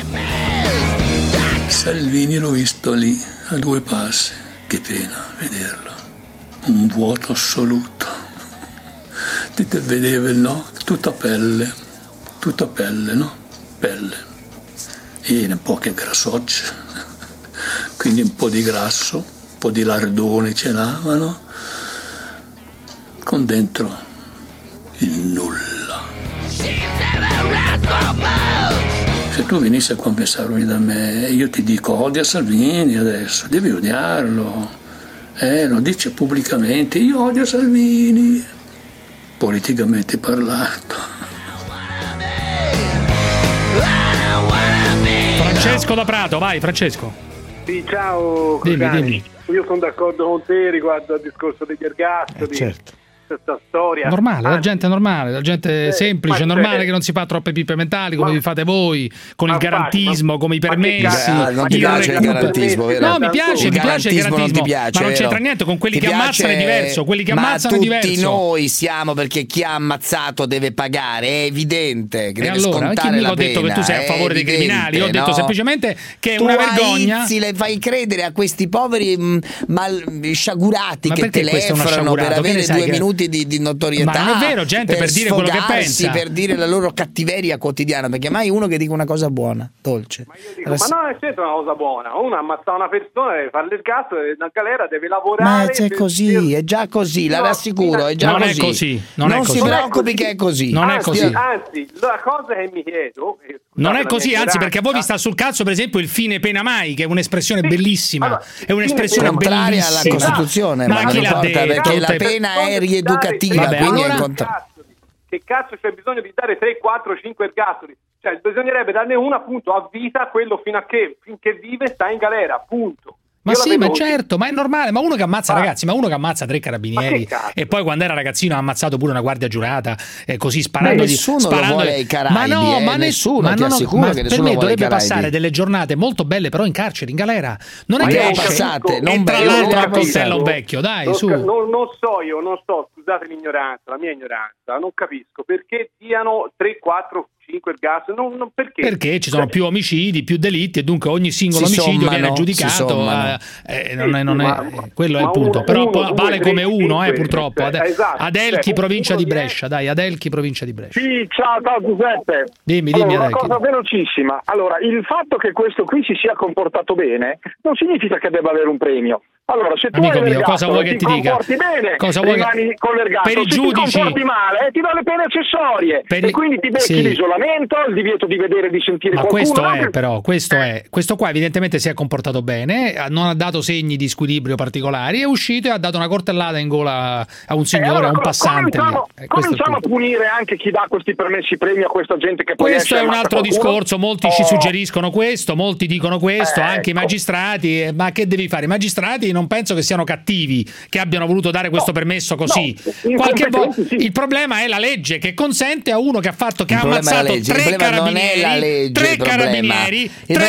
Salvini l'ho visto lì a 2 passi, che pena vederlo, un vuoto assoluto, ti vedevi, no? Tutta pelle, no? Pelle e un po' che grassoccia, quindi un po' di grasso, un po' di lardone ce l'avano, con dentro il nulla. Se tu venissi a confessarmi da me, io ti dico odia Salvini adesso, devi odiarlo, lo dice pubblicamente, io odio Salvini, politicamente parlato. Francesco da Prato, vai Francesco. Sì, ciao. Dimmi. Io sono d'accordo con te riguardo al discorso degli ergastoli. Certo. Questa storia. Normale, la gente è normale, la gente semplice, è normale che non si fa troppe pippe mentali come vi fate voi, con il garantismo, come i permessi. Non ti piace il garantismo, vero? No, mi piace il garantismo, non ti piace, ma non c'entra vero? niente con quelli Ti che ammazzano è diverso, quelli che ammazzano è diverso. Tutti noi siamo, perché chi ha ammazzato deve pagare, è evidente che deve scontare la pena. Ho detto che tu sei a favore dei criminali, io ho detto semplicemente che è una vergogna. Le fai credere a questi poveri sciagurati che telefonano per avere 2 minuti di notorietà. Ma non è vero, gente, per dire quello che pensa, per dire la loro cattiveria quotidiana, perché mai uno che dica una cosa buona, dolce. Ma io dico, ma non è sempre una cosa buona. Uno ammazza una persona, deve fare l'ergastolo, deve in galera, deve lavorare. Ma è così, è già così, la rassicuro, è già così. Non si preoccupi che è così. Non è così. Anzi, la cosa che mi chiedo, non è così, anzi, perché a voi vi sta sul cazzo, per esempio, il fine pena mai, che è un'espressione bellissima. Allora, è un'espressione contraria alla bellissima. Costituzione, ma chi l'ha detto? Perché la pena è rieducativa. Che cazzo c'è bisogno di dare 3, 4, 5 ergastoli? Cioè bisognerebbe darne uno appunto a vita, quello finché vive sta in galera, punto. Ma sì, ma certo, ma è normale, ma uno che ammazza ragazzi, ma uno che ammazza 3 carabinieri e poi quando era ragazzino ha ammazzato pure una guardia giurata, così sparandogli. Nessuno lo vuole ai Caraibi, ma no, ma nessuno, ti assicuro che nessuno per me vuole dovrebbe passare delle giornate molto belle però in carcere, in galera. Non è che passate, non tra l'altro accoltella un vecchio, dai, su. Non so, scusate l'ignoranza, la mia ignoranza, non capisco perché diano 3, 4, 5 ergastoli, perché ci sono più omicidi, più delitti e dunque ogni singolo omicidio viene aggiudicato. Quello è il punto. Però vale come uno, purtroppo. Adelchi, provincia di Brescia. Dai, Adelchi, provincia di Brescia. Sì, ciao Giuseppe. Dimmi, una Adelchi. Cosa velocissima. Allora, il fatto che questo qui si sia comportato bene non significa che debba avere un premio. Allora, se tu amico hai mio, cosa vuoi che ti dica? Bene, cosa vuoi rimani con l'ergastolo. Per i giudici, se ti comporti male, ti do le pene accessorie e quindi ti becchi l'isolamento, il divieto di vedere e di sentire qualcuno. Questo qua evidentemente si è comportato bene, non ha dato segni di squilibrio particolari, è uscito e ha dato una coltellata in gola a un signore, a un passante. Cominciamo a punire anche chi dà questi permessi premi a questa gente che poi questo è un altro discorso, molti ci suggeriscono questo, molti dicono questo, anche i magistrati, ma che devi fare? I magistrati non penso che siano cattivi che abbiano voluto dare questo permesso così. No, qualche volta il problema è la legge che consente a uno che ha ammazzato tre carabinieri,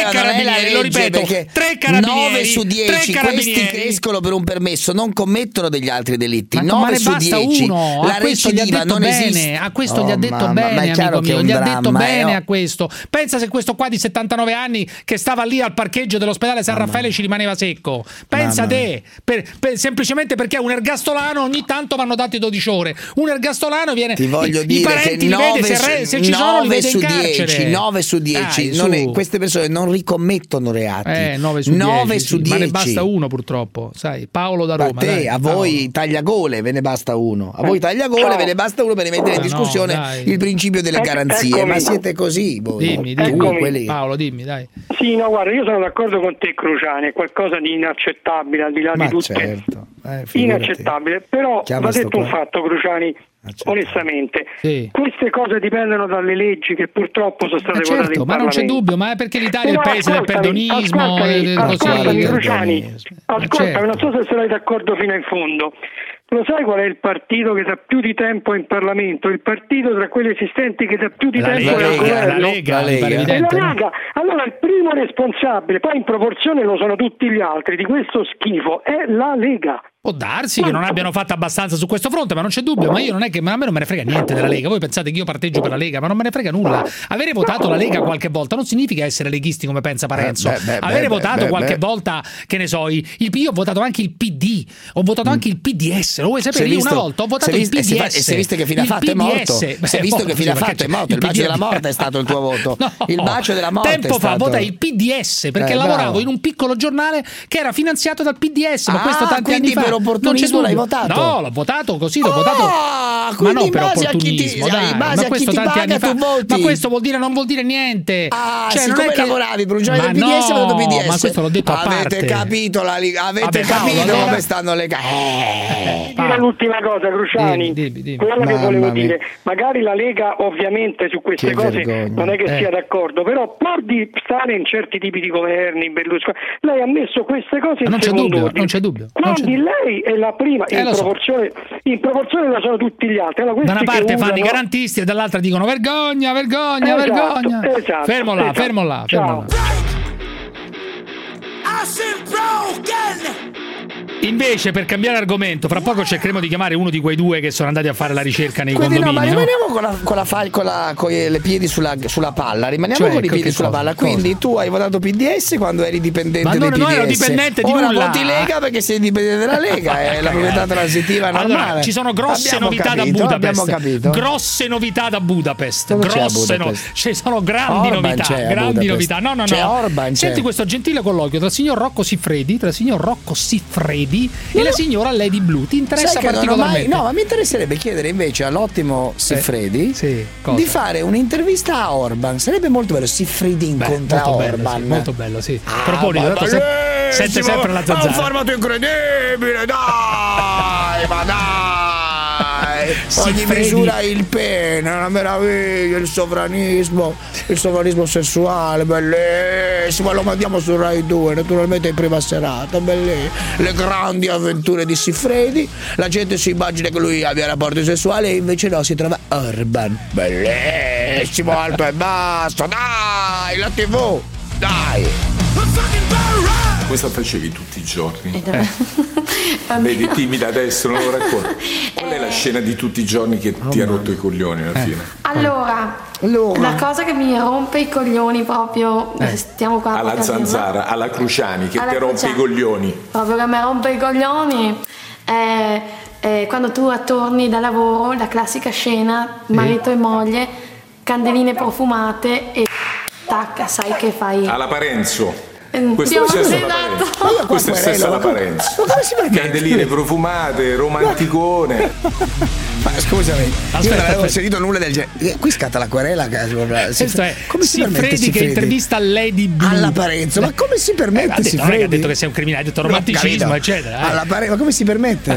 lo ripeto, 3 carabinieri, 9 su 10 questi crescono per un permesso, non commettono degli altri delitti. 9 su 10. La recidiva non esiste. A questo gli ha detto bene, amico mio, gli ha detto bene a questo. Pensa se questo qua di 79 anni che stava lì al parcheggio dell'ospedale San Raffaele ci rimaneva secco. Pensa te, semplicemente perché un ergastolano ogni tanto vanno dati 12 ore. Un ergastolano viene, ti voglio dire, i parenti li vede, se ci sono li vede in carcere. 9 su 10 queste persone non ricommettono reati. 9 su 10, ma ne basta uno purtroppo, sai, Paolo da Roma. A voi tagliagole ve ne basta uno. A voi tagliagole ve ne basta uno per rimettere in discussione il principio delle garanzie. Ma siete così voi? Dimmi, Paolo, dimmi, dai. Sì, no, guarda, io sono d'accordo con te, Cruciani, è qualcosa di inaccettabile, al di là di tutto. Certo. Inaccettabile, però va detto un fatto, Cruciani, onestamente, queste cose dipendono dalle leggi che purtroppo sono state votate in Parlamento. Ma non c'è dubbio, ma è perché l'Italia è il paese del perdonismo. Ascoltami, Cruciani, ascoltami, non so se sarai d'accordo fino in fondo. Lo sai qual è il partito che da più di tempo in Parlamento? Il partito tra quelli esistenti che da più di tempo è al governo? La Lega. Allora il primo responsabile, poi in proporzione lo sono tutti gli altri, di questo schifo è la Lega. Può darsi che non abbiano fatto abbastanza su questo fronte, ma non c'è dubbio. Ma io non è che a me non me ne frega niente della Lega. Voi pensate che io parteggio per la Lega, ma non me ne frega nulla. Avere votato la Lega qualche volta non significa essere leghisti come pensa Parenzo. Avere votato qualche volta, che ne so, io ho votato anche il PD, ho votato anche il PDS. Lo vuoi sapere? Io una volta ho votato il PDS. E se viste che fine ha fatto è morto. Se visto che fine ha fatto è morto. Il bacio della morte è stato il tuo voto. Il bacio della morte. Tempo fa votai il PDS perché lavoravo in un piccolo giornale che era finanziato dal PDS. Ma questo tanti anni fa. Per opportunismo l'hai votato? No, l'ho votato così, l'ho votato. Ma non per opportunismo, ma questo tanti anni fa. Ma questo vuol dire, non vuol dire niente. Cioè, non è che lavoravi per un giornale del PDS e votato PDS. Ma questo l'ho detto a parte. Avete capito capito come stanno le cose. Dire l'ultima cosa, Cruciani. Quello che volevo dire, magari la Lega ovviamente su queste cose non è che sia d'accordo, però pur di stare in certi tipi di governi, Berlusconi, lei ha messo queste cose in secondo ordine. Non c'è dubbio. Quindi lei è la prima, in proporzione la sono tutti gli altri. Allora, da una parte fanno i garantisti e dall'altra dicono vergogna. Esatto, fermo là. Invece, per cambiare argomento, fra poco cercheremo di chiamare uno di quei due che sono andati a fare la ricerca nei condomini. No, ma rimaniamo con le piedi sulla palla. Rimaniamo con i piedi sulla palla. Quindi tu hai votato PDS quando eri dipendente del PDS. Ma non ero dipendente di nulla. Ora voti Lega perché sei dipendente della Lega. È la proprietà transitiva normale. Allora, ci sono grosse novità da Budapest. Abbiamo capito. Grosse novità da Budapest. Ci sono grandi novità. No. C'è Orban. Senti questo gentile colloquio tra il signor Rocco Siffredi e la signora Lady Blue. Ti interessa particolarmente? No, ma mi interesserebbe chiedere invece all'ottimo Siffredi di fare un'intervista a Orban. Sarebbe molto bello. Siffredi incontra Orban. Molto bello, sì. Proponi, sente sempre la zanzara. È un formato incredibile, dai, ma dai. Ogni misura il pene, è una meraviglia, il sovranismo sessuale, bellissimo. Lo mandiamo su Rai 2, naturalmente in prima serata, bellissimo. Le grandi avventure di Siffredi. La gente si immagina che lui abbia rapporti sessuali e invece no, si trova Orban, bellissimo, alto e basso, dai, la TV, dai. Cosa facevi tutti i giorni? Vedi, timida adesso, non lo racconto. Qual è la scena di tutti i giorni che ti ha rotto i coglioni alla fine? Allora, la cosa che mi rompe i coglioni proprio, stiamo qua alla zanzara, alla Cruciani, che ti rompe i coglioni. Proprio che mi rompe i coglioni è quando tu torni da lavoro, la classica scena, marito e moglie, candeline profumate e tacca, sai che fai? Alla Parenzo. Questo è stesso alla Parenzo. Candeline profumate, romanticone. Ma scusami, io non avevo sentito nulla del genere. Qui scatta la querela. Come si permette Siffredi che intervista Lady Blue alla Parenzo? Ma come si permette Siffredi? Ha detto che sei un criminale, ha detto romanticismo, eccetera. Alla Parenzo, ma come si permette?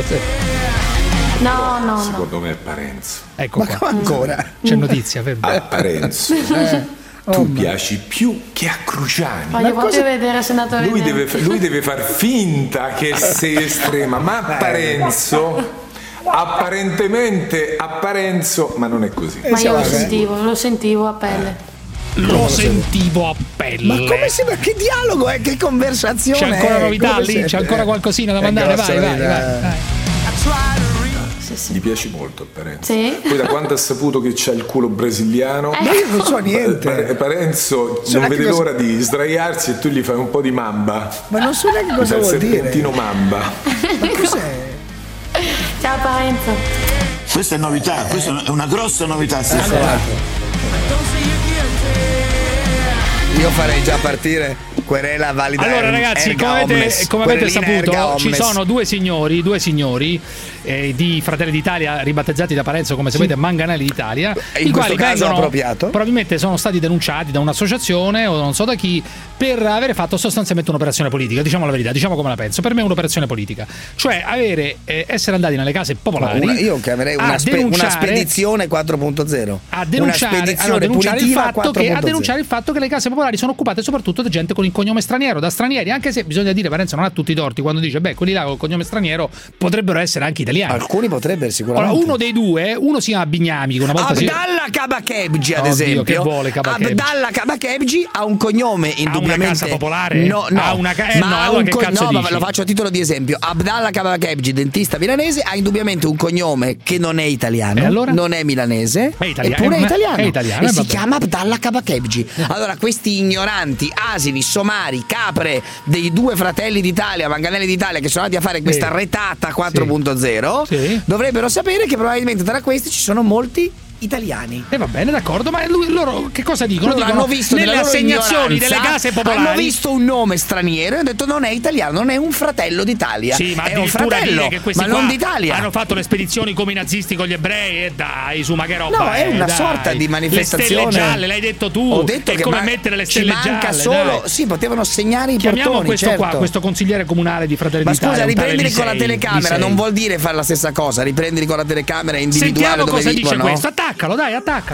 No. Secondo me è Parenzo. Ecco ma qua. Come ancora? C'è notizia, fermo. A Parenzo. Tu piaci più che a Cruciani. Voglio proprio vedere se è andato a vedere. Lui deve far finta che sei estrema, ma a Parenzo apparentemente a Parenzo, ma non è così. Ma io lo sentivo a pelle. Lo sentivo a pelle. Ma come si che dialogo è? Che conversazione? C'è ancora novità lì? C'è ancora qualcosina da mandare? Vai. Gli piace molto a Parenzo. Sì. Poi da quando ha saputo che c'ha il culo brasiliano, ma io non so niente. Parenzo non vede l'ora di sdraiarsi e tu gli fai un po' di mamba. Ma non so neanche cosa vuol dire. Il serpentino mamba. Ma cos'è? Ciao Parenzo. Questa è novità, questa è una grossa novità stasera. Io farei già partire querela valida. Allora ragazzi, come avete saputo, ci sono due signori di Fratelli d'Italia, ribattezzati da Parenzo come sapete Manganelli d'Italia, in questo caso appropriato. Probabilmente sono stati denunciati da un'associazione o non so da chi per avere fatto sostanzialmente un'operazione politica. Diciamo la verità, diciamo come la penso. Per me è un'operazione politica, cioè essere andati nelle case popolari. Io chiamerei una spedizione 4.0. A denunciare il fatto che le case popolari sono occupate soprattutto da gente con il cognome straniero, da stranieri, anche se bisogna dire Parenzo non ha tutti i torti quando dice quelli là con il cognome straniero potrebbero essere anche italiani. Alcuni potrebbero sicuramente. Allora, uno dei due, uno si chiama Bignami, che una volta Abdallah Kabakebji ad esempio. Che vuole Kabakebji? Abdallah Kabakebji ha un cognome indubbiamente. Ha una casa popolare? No. Ha una allora che cazzo dici? Ma lo faccio a titolo di esempio. Abdallah Kabakebji, dentista milanese, ha indubbiamente un cognome che non è italiano, allora? Non è milanese, eppure è italiano. E si chiama Abdallah Kabakebji. Allora questi ignoranti, asini, somari, capre dei due Fratelli d'Italia, Manganelli d'Italia, che sono andati a fare questa retata 4.0, dovrebbero sapere che probabilmente tra questi ci sono molti italiani. Va bene, d'accordo, ma loro che cosa dicono? Loro dicono hanno visto nelle assegnazioni delle case popolari, hanno visto un nome straniero e hanno detto non è italiano, non è un fratello d'Italia. Sì, ma è un fratello, che questi ma non d'Italia. Hanno fatto le spedizioni come i nazisti con gli ebrei e dai, su ma che roba. No, è una sorta di manifestazione. Le stelle gialle, l'hai detto tu. Ho detto che come mettere le stelle gialle. Manca gialle, solo, sì, potevano segnare i portoni. Chiamiamo questo certo. qua, questo consigliere comunale di Fratelli d'Italia. Ma scusa, riprendili con la telecamera, non vuol dire fare la stessa cosa, riprendili con la telecamera e individuare Sentiamo dove cosa vivono. dice questo. Attaccalo, dai, attaccalo.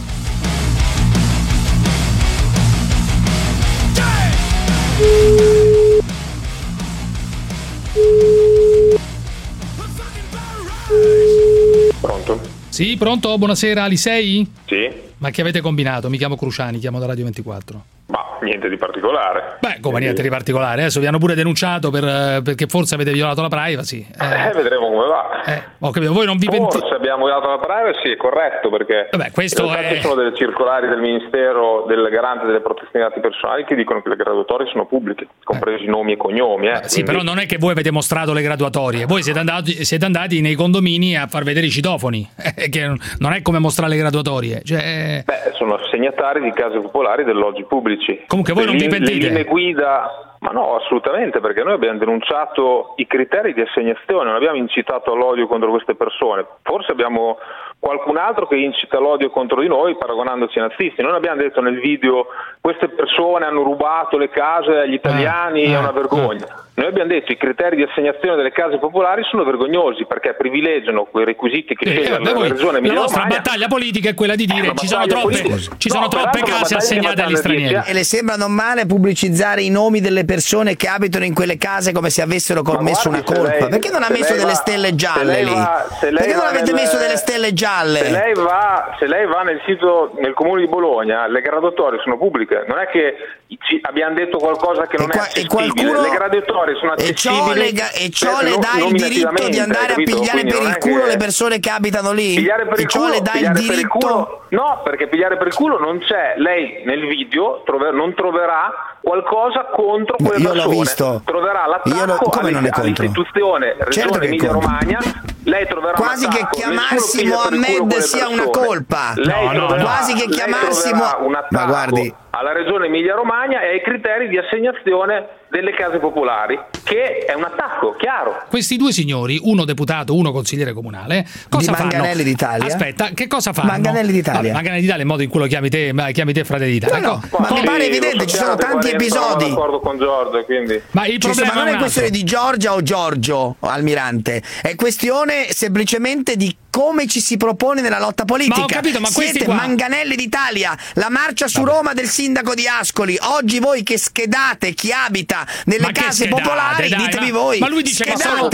Pronto? Sì, pronto? Buonasera, Alisei? Sì. Ma che avete combinato? Mi chiamo Cruciani, chiamo da Radio 24. Ma niente di particolare. Come niente di particolare? Adesso vi hanno pure denunciato perché forse avete violato la privacy. Vedremo come va. Ho capito, voi non vi Forse abbiamo violato la privacy, è corretto, perché questo ci sono delle circolari del Ministero del Garante delle protezioni dei dati personali che dicono che le graduatorie sono pubbliche, compresi nomi e cognomi. Sì, però non è che voi avete mostrato le graduatorie, voi siete andati nei condomini a far vedere i citofoni, che non è come mostrare le graduatorie. Sono assegnatari di case popolari dell'oggi pubblici. Comunque voi non vi pentite? Le linee guida, ma no, assolutamente, perché noi abbiamo denunciato i criteri di assegnazione, non abbiamo incitato all'odio contro queste persone. Forse abbiamo qualcun altro che incita l'odio contro di noi paragonandoci ai nazisti. Non abbiamo detto nel video queste persone hanno rubato le case agli italiani, è una vergogna. Noi abbiamo detto i criteri di assegnazione delle case popolari sono vergognosi perché privilegiano quei requisiti che scelgono la regione Emilia-Romagna. La nostra battaglia politica è quella di dire ci sono troppe case assegnate agli stranieri. E le sembra normale pubblicizzare i nomi delle persone che abitano in quelle case come se avessero commesso una colpa? Perché non ha messo delle stelle gialle lì? Perché non avete messo delle stelle gialle? Se lei va nel sito nel comune di Bologna, le graduatorie sono pubbliche, non è che abbiamo detto qualcosa che non è accessibile. Le graduatorie sono accessibili e ciò le dà il diritto di andare a pigliare per il culo le persone che abitano lì? Pigliare per il culo, le dà il diritto? No, perché pigliare per il culo non c'è. Lei nel video non troverà qualcosa contro quelle persone. Io l'ho visto. Troverà l'attacco all'istituzione Regione Emilia-Romagna. Lei troverà quasi che chiamassimo Ahmed sia una colpa. Quasi che chiamassimo un attacco alla Regione Emilia-Romagna e ai criteri di assegnazione delle case popolari, che è un attacco chiaro. Questi due signori, uno deputato, uno consigliere comunale, cosa fanno? Manganelli d'Italia. Aspetta, che cosa fanno? Manganelli d'Italia. Manganelli d'Italia, il modo in cui lo chiami te Fratelli d'Italia. Ma mi pare evidente, ci sono tanti episodi. Sono d'accordo con Giorgio, quindi. Ma il problema non è questione di Giorgia o Giorgio Almirante, è questione semplicemente di come ci si propone nella lotta politica. Ma ho capito, ma siete manganelli d'Italia, la marcia su Roma del sindaco di Ascoli. Oggi voi che schedate chi abita nelle case popolari, ditemi voi. Ma lui dice che sono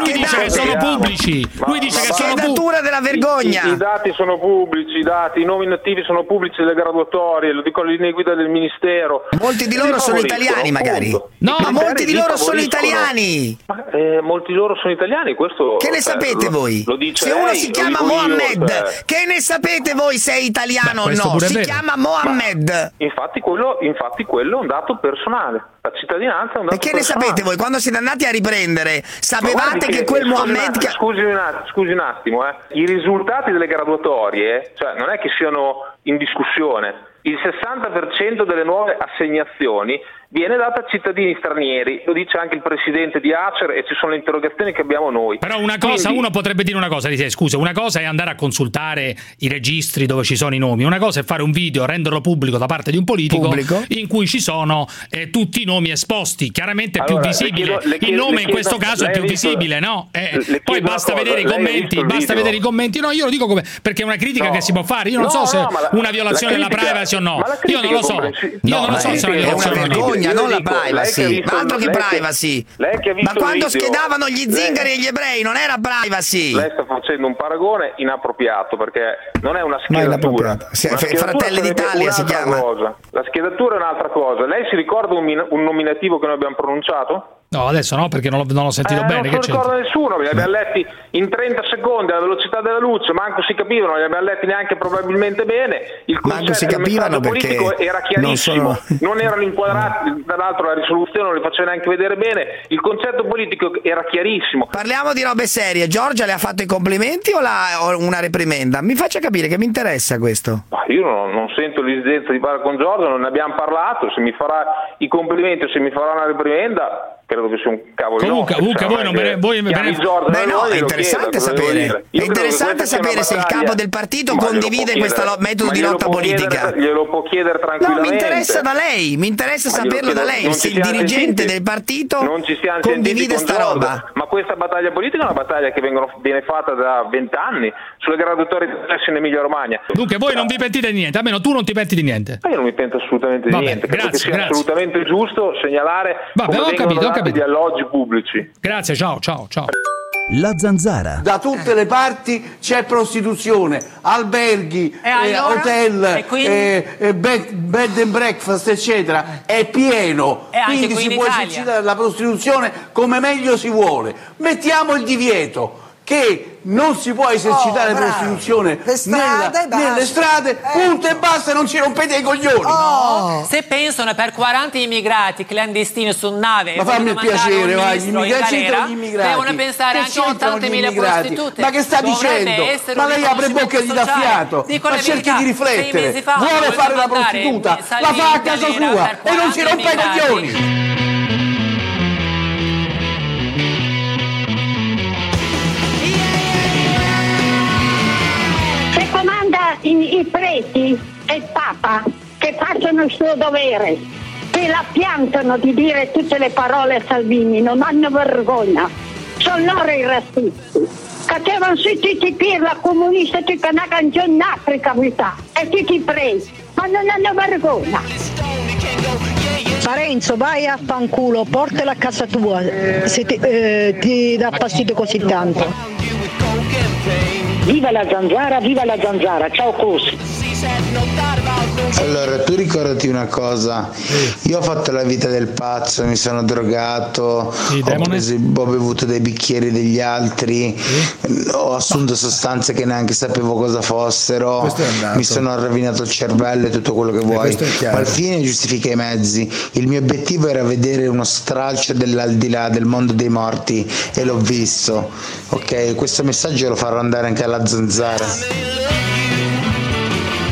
pubblici. Lui dice che sono schedatura della vergogna. I dati sono pubblici, i nominativi sono pubblici delle graduatorie, lo dicono le linee guida del ministero. Molti di loro sono italiani, magari. No, ma molti di loro sono italiani. Molti di loro sono italiani, questo. Che ne sapete voi? Lo dice se uno lei, si chiama Mohammed, che ne sapete voi se è italiano o no? Si chiama Mohammed. Infatti quello è un dato personale. La cittadinanza è un dato personale. E che ne sapete voi? Quando siete andati a riprendere, sapevate che quel Mohammed. Scusi un attimo, I risultati delle graduatorie, cioè non è che siano in discussione. Il 60% delle nuove assegnazioni viene data a cittadini stranieri, lo dice anche il presidente di Acer e ci sono le interrogazioni che abbiamo noi. Però una cosa, uno potrebbe dire una cosa, scusa, una cosa è andare a consultare i registri dove ci sono i nomi, una cosa è fare un video, renderlo pubblico da parte di un politico in cui ci sono tutti i nomi esposti, chiaramente è più visibile, il nome in questo caso è più visibile, no? Poi basta vedere i commenti, no, io lo dico come perché è una critica che si può fare, io non so se una violazione della privacy o no, io non lo so, se è una violazione o no. Non la privacy, ma altro che privacy. Ma quando schedavano gli zingari e gli ebrei non era privacy. Lei sta facendo un paragone inappropriato perché non è una schedatura. Fratelli d'Italia si chiama. La schedatura è un'altra cosa. Lei si ricorda un nominativo che noi abbiamo pronunciato? No, adesso no, perché non l'ho sentito bene. Non si ricorda nessuno, li abbiamo letti in 30 secondi alla velocità della luce, manco si capivano, li abbiamo letti neanche probabilmente bene. Il concetto del messaggio politico era chiarissimo, non erano inquadrati, tra l'altro la risoluzione non li faceva neanche vedere bene, il concetto politico era chiarissimo. Parliamo di robe serie. Giorgia le ha fatto i complimenti o una reprimenda? Mi faccia capire che mi interessa questo. Io non sento l'esigenza di parlare con Giorgia, non ne abbiamo parlato, se mi farà i complimenti o se mi farà una reprimenda credo che sia un cavolo. Comunque voi non ve no, è interessante sapere. È interessante sapere se il capo del partito condivide questo metodo di lotta politica. Glielo può chiedere tranquillamente. No, mi interessa da lei, mi interessa saperlo da lei, se il dirigente del partito condivide sta roba. Ma questa battaglia politica è una battaglia che viene fatta da 20 anni sulle graduatorie di accesso in Emilia Romagna. Dunque voi non vi pentite di niente, almeno tu non ti penti di niente. Io non mi pento assolutamente di niente, credo che sia assolutamente giusto segnalare come vengono di alloggi pubblici. Grazie, ciao. La Zanzara. Da tutte le parti c'è prostituzione, alberghi, hotel, bed and breakfast, eccetera. È pieno. Quindi si può esercitare la prostituzione come meglio si vuole. Mettiamo il divieto che non si può esercitare prostituzione nelle strade, punto e basta, non ci rompete i coglioni. Se pensano per 40 immigrati clandestini su nave, ma fammi il piacere, vai, gli immigrati devono pensare anche a 80.000 prostitute. Ma che sta dicendo? Ma lei apre bocca e gli dà fiato, ma cerchi di riflettere. Vuole fare la prostituta, la fa a casa sua e non si rompe i coglioni. I preti e il Papa che facciano il suo dovere, che la piantano di dire tutte le parole a Salvini, non hanno vergogna, sono loro i razzisti. Facevano su tutti pirla comunista, tutti una canzone in Africa, e tutti i preti, ma non hanno vergogna. Parenzo, vai a fanculo, portala a casa tua se ti dà fastidio così tanto. Viva la zanzara, ciao Cos. Allora, tu ricordati una cosa, io ho fatto la vita del pazzo, mi sono drogato, ho bevuto dei bicchieri degli altri, ho assunto sostanze che neanche sapevo cosa fossero, mi sono rovinato il cervello e tutto quello che vuoi, ma al fine giustifica i mezzi. Il mio obiettivo era vedere uno stralcio dell'aldilà, del mondo dei morti, e l'ho visto, ok? Questo messaggio lo farò andare anche alla zanzara.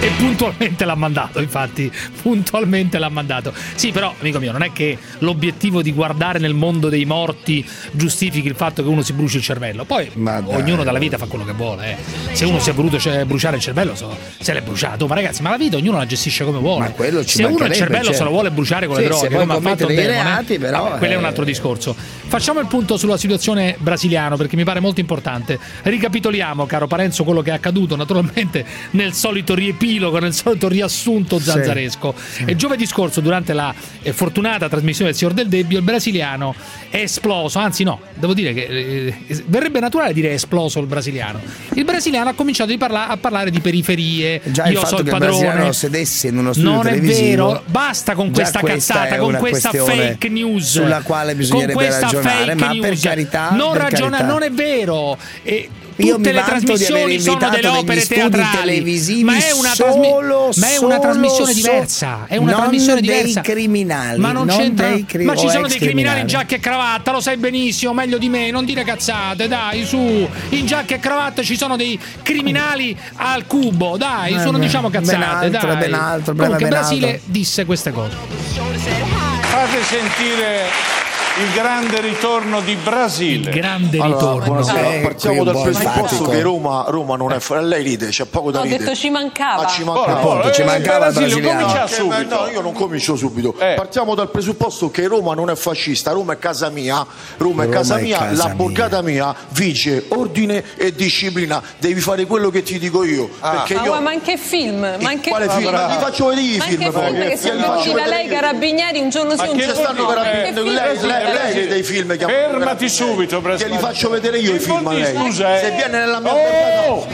E puntualmente l'ha mandato, infatti, puntualmente l'ha mandato. Sì, però, amico mio, non è che l'obiettivo di guardare nel mondo dei morti giustifichi il fatto che uno si bruci il cervello. Poi ognuno dalla vita fa quello che vuole. Se uno si è voluto bruciare il cervello, se l'è bruciato. Ma ragazzi, ma la vita ognuno la gestisce come vuole. Se uno il cervello se lo vuole bruciare con le droghe, come ha fatto dei reati, però quello è un altro discorso. Facciamo il punto sulla situazione brasiliana, perché mi pare molto importante. Ricapitoliamo, caro Parenzo, quello che è accaduto, naturalmente nel solito riepilogo, nel solito riassunto zanzaresco. E giovedì scorso, durante la fortunata trasmissione del Signor del Debbio, il brasiliano è esploso, anzi no, devo dire che verrebbe naturale dire esploso il brasiliano. Il brasiliano ha cominciato a parlare di periferie, già io so il padrone. Il brasiliano sedesse in uno studio non televisivo. È vero, basta con questa cazzata, con questa fake news sulla quale bisognerebbe ragionare, ma per carità, non è vero. Tutte le trasmissioni sono delle opere teatrali, ma è una trasmissione diversa. È una trasmissione diversa. Dei criminali, ma non c'entra. Ma ci sono dei criminali in giacca e cravatta, lo sai benissimo, meglio di me. Non dire cazzate, dai, su. In giacca e cravatta ci sono dei criminali al cubo, dai, su, non diciamo cazzate, dai. Ben altro. Comunque Brasile disse queste cose. Fate sentire il grande ritorno di Brasile. Il grande ritorno. Buonasera, partiamo dal presupposto che Roma non è fuori. Lei ride, c'è poco da ridere. Ho detto ci mancava. Ci mancava. Appunto, ci mancava il brasiliano. No, io non comincio subito. Partiamo dal presupposto che Roma non è fascista, Roma è casa mia. Roma è casa mia, la borgata mia vige ordine e disciplina. Devi fare quello che ti dico io. Perché ma anche film? Quale film? Ma ti faccio vedere i film poi. Che sono venuti da lei carabinieri un giorno sì un giorno no. Lei dei film che fermati subito, che li faccio vedere io i film a lei. Scusa, se viene nella mia borgata,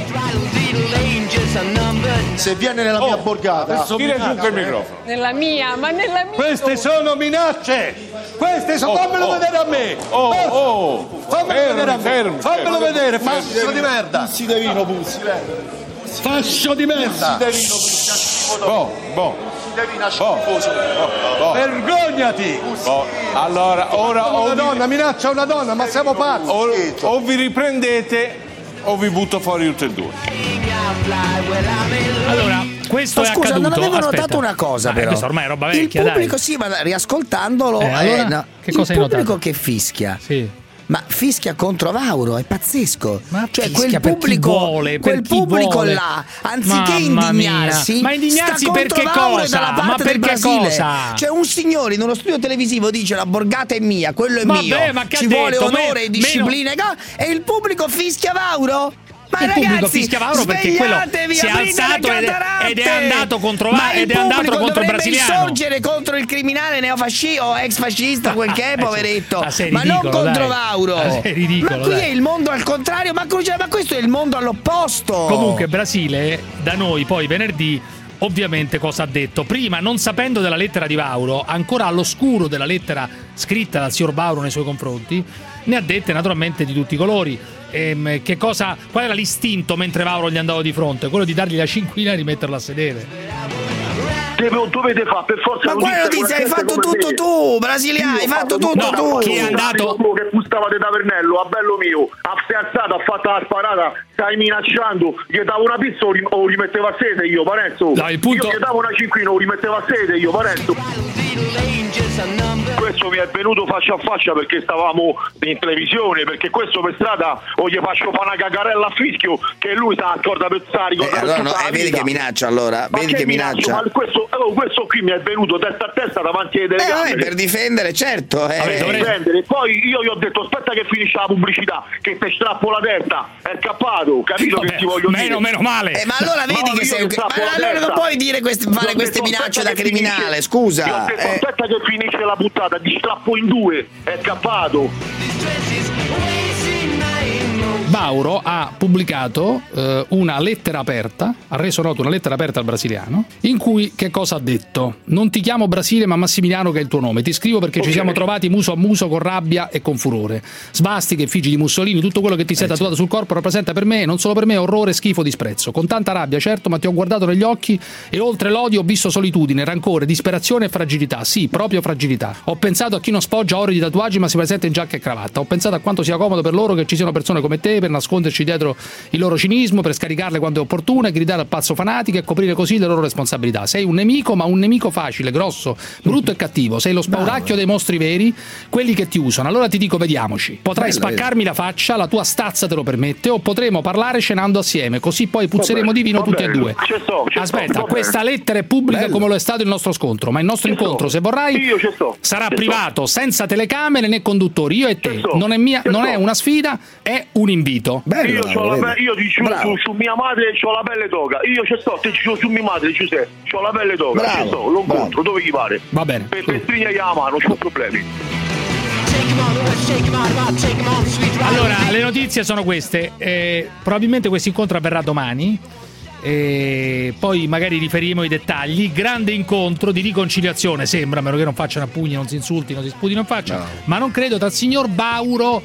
se viene nella mia borgata, tira giù quel microfono. Nella mia. Queste sono minacce. Queste sono. Fammelo vedere a me. Fammelo vedere a me. Fammelo vedere, fascio di merda. Puzzi di vino, puzzi. Fascio di merda. Vergognati! Allora, ora una donna minaccia una donna, ma siamo pazzi! O vi riprendete o vi butto fuori tutte e due. Allora, questo è accaduto. Non avevo notato una cosa, però. Questa ormai è roba vecchia, il pubblico, sì, ma riascoltandolo, allora, che cosa hai notato? Il pubblico che fischia. Sì. Ma fischia contro Vauro, è pazzesco. Ma cioè quel pubblico là, anziché indignarsi, ma indignarsi per che cosa? Ma per che cosa? Cioè un signore in uno studio televisivo dice la borgata è mia, quello è mio, ci vuole onore e disciplina, e il pubblico fischia Vauro? Ma il ragazzi, pubblico fischia Vauro perché quello si è alzato ed è andato contro il brasiliano. Dovrebbe insorgere contro il criminale neofascista o ex fascista, quel che è, poveretto, ma non contro Vauro. Ma qui è il mondo al contrario, ma questo è il mondo all'opposto. Comunque Brasile da noi poi venerdì ovviamente cosa ha detto? Prima, non sapendo della lettera di Vauro, ancora all'oscuro della lettera scritta dal signor Vauro nei suoi confronti, ne ha dette naturalmente di tutti i colori. Qual era l'istinto mentre Vauro gli andava di fronte? Quello di dargli la cinquina e rimetterlo a sedere. Dovete fare per forza. Ma quale notizia hai fatto tutto tu, brasiliano? Hai fatto tutto tu. Chi è andato? Che gustavate da Vernello, a bello mio, si è alzato, ha fatto la sparata, stai minacciando, gli davo una pizza o rimetteva a sede io, Parenzo. No, il punto... Io gli davo una cinquina o rimetteva a sede io, Parenzo. Questo mi è venuto faccia a faccia perché stavamo in televisione, perché questo per strada o gli faccio fare una cagarella a fischio che lui sta accorda per stare. Allora vedi che minaccia, allora, vedi che minaccia. Ma questo qui mi è venuto testa a testa davanti ai telecamere. Per difendere, certo. Per difendere. Poi io gli ho detto aspetta che finisce la pubblicità, che te strappo la testa, è scappato, capito? Che ti voglio dire. Meno male. Ma allora vedi che sei. Ma allora non puoi dire fare queste minacce da criminale, scusa. Io ho detto aspetta che finisce la puntata, ti strappo in due, è scappato. Vauro ha pubblicato una lettera aperta, ha reso noto una lettera aperta al brasiliano, in cui che cosa ha detto? Non ti chiamo Brasile ma Massimiliano, che è il tuo nome, ti scrivo perché ci siamo trovati muso a muso con rabbia e con furore. Svastiche, effigie di Mussolini, tutto quello che ti sei tatuato sul corpo rappresenta per me, e non solo per me, orrore, schifo, disprezzo. Con tanta rabbia, certo, ma ti ho guardato negli occhi e oltre l'odio ho visto solitudine, rancore, disperazione e fragilità. Sì, proprio fragilità. Ho pensato a chi non sfoggia ore di tatuaggi ma si presenta in giacca e cravatta. Ho pensato a quanto sia comodo per loro che ci siano persone come te, per nasconderci dietro il loro cinismo, per scaricarle quando è opportuno e gridare al pazzo fanatico e coprire così le loro responsabilità. Sei un nemico, ma un nemico facile, grosso, brutto e cattivo. Sei lo spauracchio dei mostri veri, quelli che ti usano. Allora ti dico, vediamoci. Potrai spaccarmi la faccia, la tua stazza te lo permette, o potremo parlare cenando assieme, così poi puzzeremo di vino tutti e due. Aspetta, questa lettera è pubblica come lo è stato il nostro scontro, ma il nostro incontro, se vorrai, sarà privato, senza telecamere né conduttori, io e te. Non è una sfida, è un invito. Io dico su mia madre c'ho la pelle d'oca. Io ci sto, su mia madre c'ho la pelle d'oca. Ci sto, lo incontro dove gli pare. Va bene. Per stringergli la mano, non c'ho problemi. Allora, le notizie sono queste. Probabilmente questo incontro avverrà domani. Poi magari riferiremo i dettagli. Grande incontro di riconciliazione, sembra, a meno che non facciano a pugni, non si insultino, non si sputino in faccia, ma non credo, tra il signor Bauro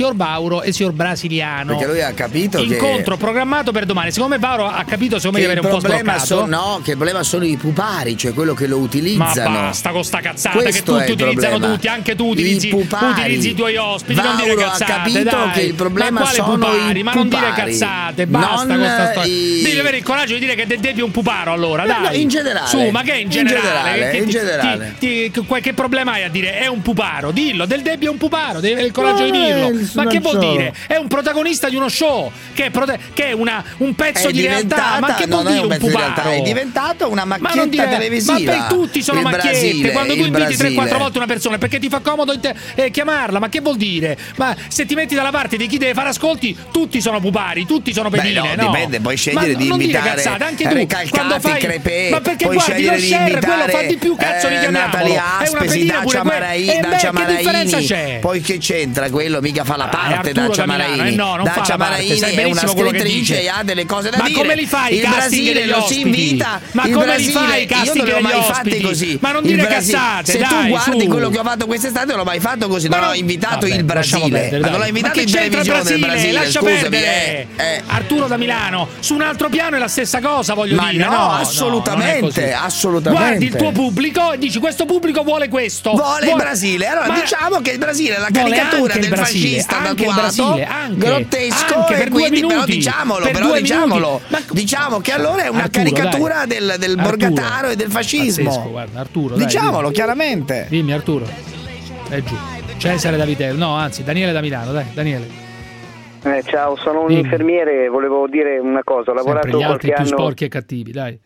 e signor Brasiliano. Perché lui ha capito incontro programmato per domani. Secondo me Bauro ha capito, secondo me, di avere un po' sbloccato. Che il problema sono i pupari, cioè quello che lo utilizzano. Ma basta con sta cazzata. Questo che tutti utilizzano, tutti, anche tu utilizzi i tuoi ospiti. Vauro, non dire cazzate, ha capito dai. che il problema ma sono pupari? i Ma pupari. non dire cazzate, basta con sta storia. Devi avere il coraggio di dire che Debbie è un puparo, allora, dai. No, in generale. Su, ma che in generale? In generale. Che problema hai a dire è un puparo? Dillo, Del Debbie è un puparo, devi avere il coraggio di dirlo. Ma che vuol dire? È un protagonista di uno show che è un pezzo di realtà. Ma che vuol dire un puparo? È diventato una macchietta televisiva. Ma tutti sono macchiette. Quando tu inviti 3-4 volte una persona, perché ti fa comodo chiamarla, ma che vuol dire? Ma se ti metti dalla parte di chi deve fare ascolti, tutti sono pupari, tutti sono pedine. No, dipende, puoi scegliere di invitare anche tu quando fai Crepè, ma perché puoi guardi lo share, quello fa di più, cazzo, richiamiamolo. Natalia Aspesi, Dacia Che differenza c'è? Poi che c'entra quello? Mica fa la parte Dacia Maraini. No, non fa la parte, sai benissimo quello che dice. E ha delle cose da dire. Ma come li fai i casting degli ospiti? Si invita. Ma come li fai i casting degli ospiti? Così. Ma non dire cazzate, se tu guardi quello che ho fatto quest'estate, non l'ho mai fatto così. Non ho invitato il Brasile. Ma non l'ho invitato in televisione il Brasile. Lascia perdere. Arturo da Milano, su un altro piano è la stessa cosa, voglio dire. No, assolutamente. Guardi il tuo pubblico e dici questo pubblico vuole questo. Vuole il Brasile. Allora diciamo che il Brasile è la caricatura del fascista tatuato, grottesco, e quindi però diciamolo. Diciamo che allora è una caricatura del borgataro e del fascismo. Pazzesco, guarda, Arturo, diciamolo chiaramente. Dimmi Arturo. È giù. Cesare da Vitello, no, anzi Daniele da Milano, dai, Daniele. Ciao, sono un infermiere, volevo dire una cosa, ho lavorato qualche anno. Più sporchi e cattivi, dai.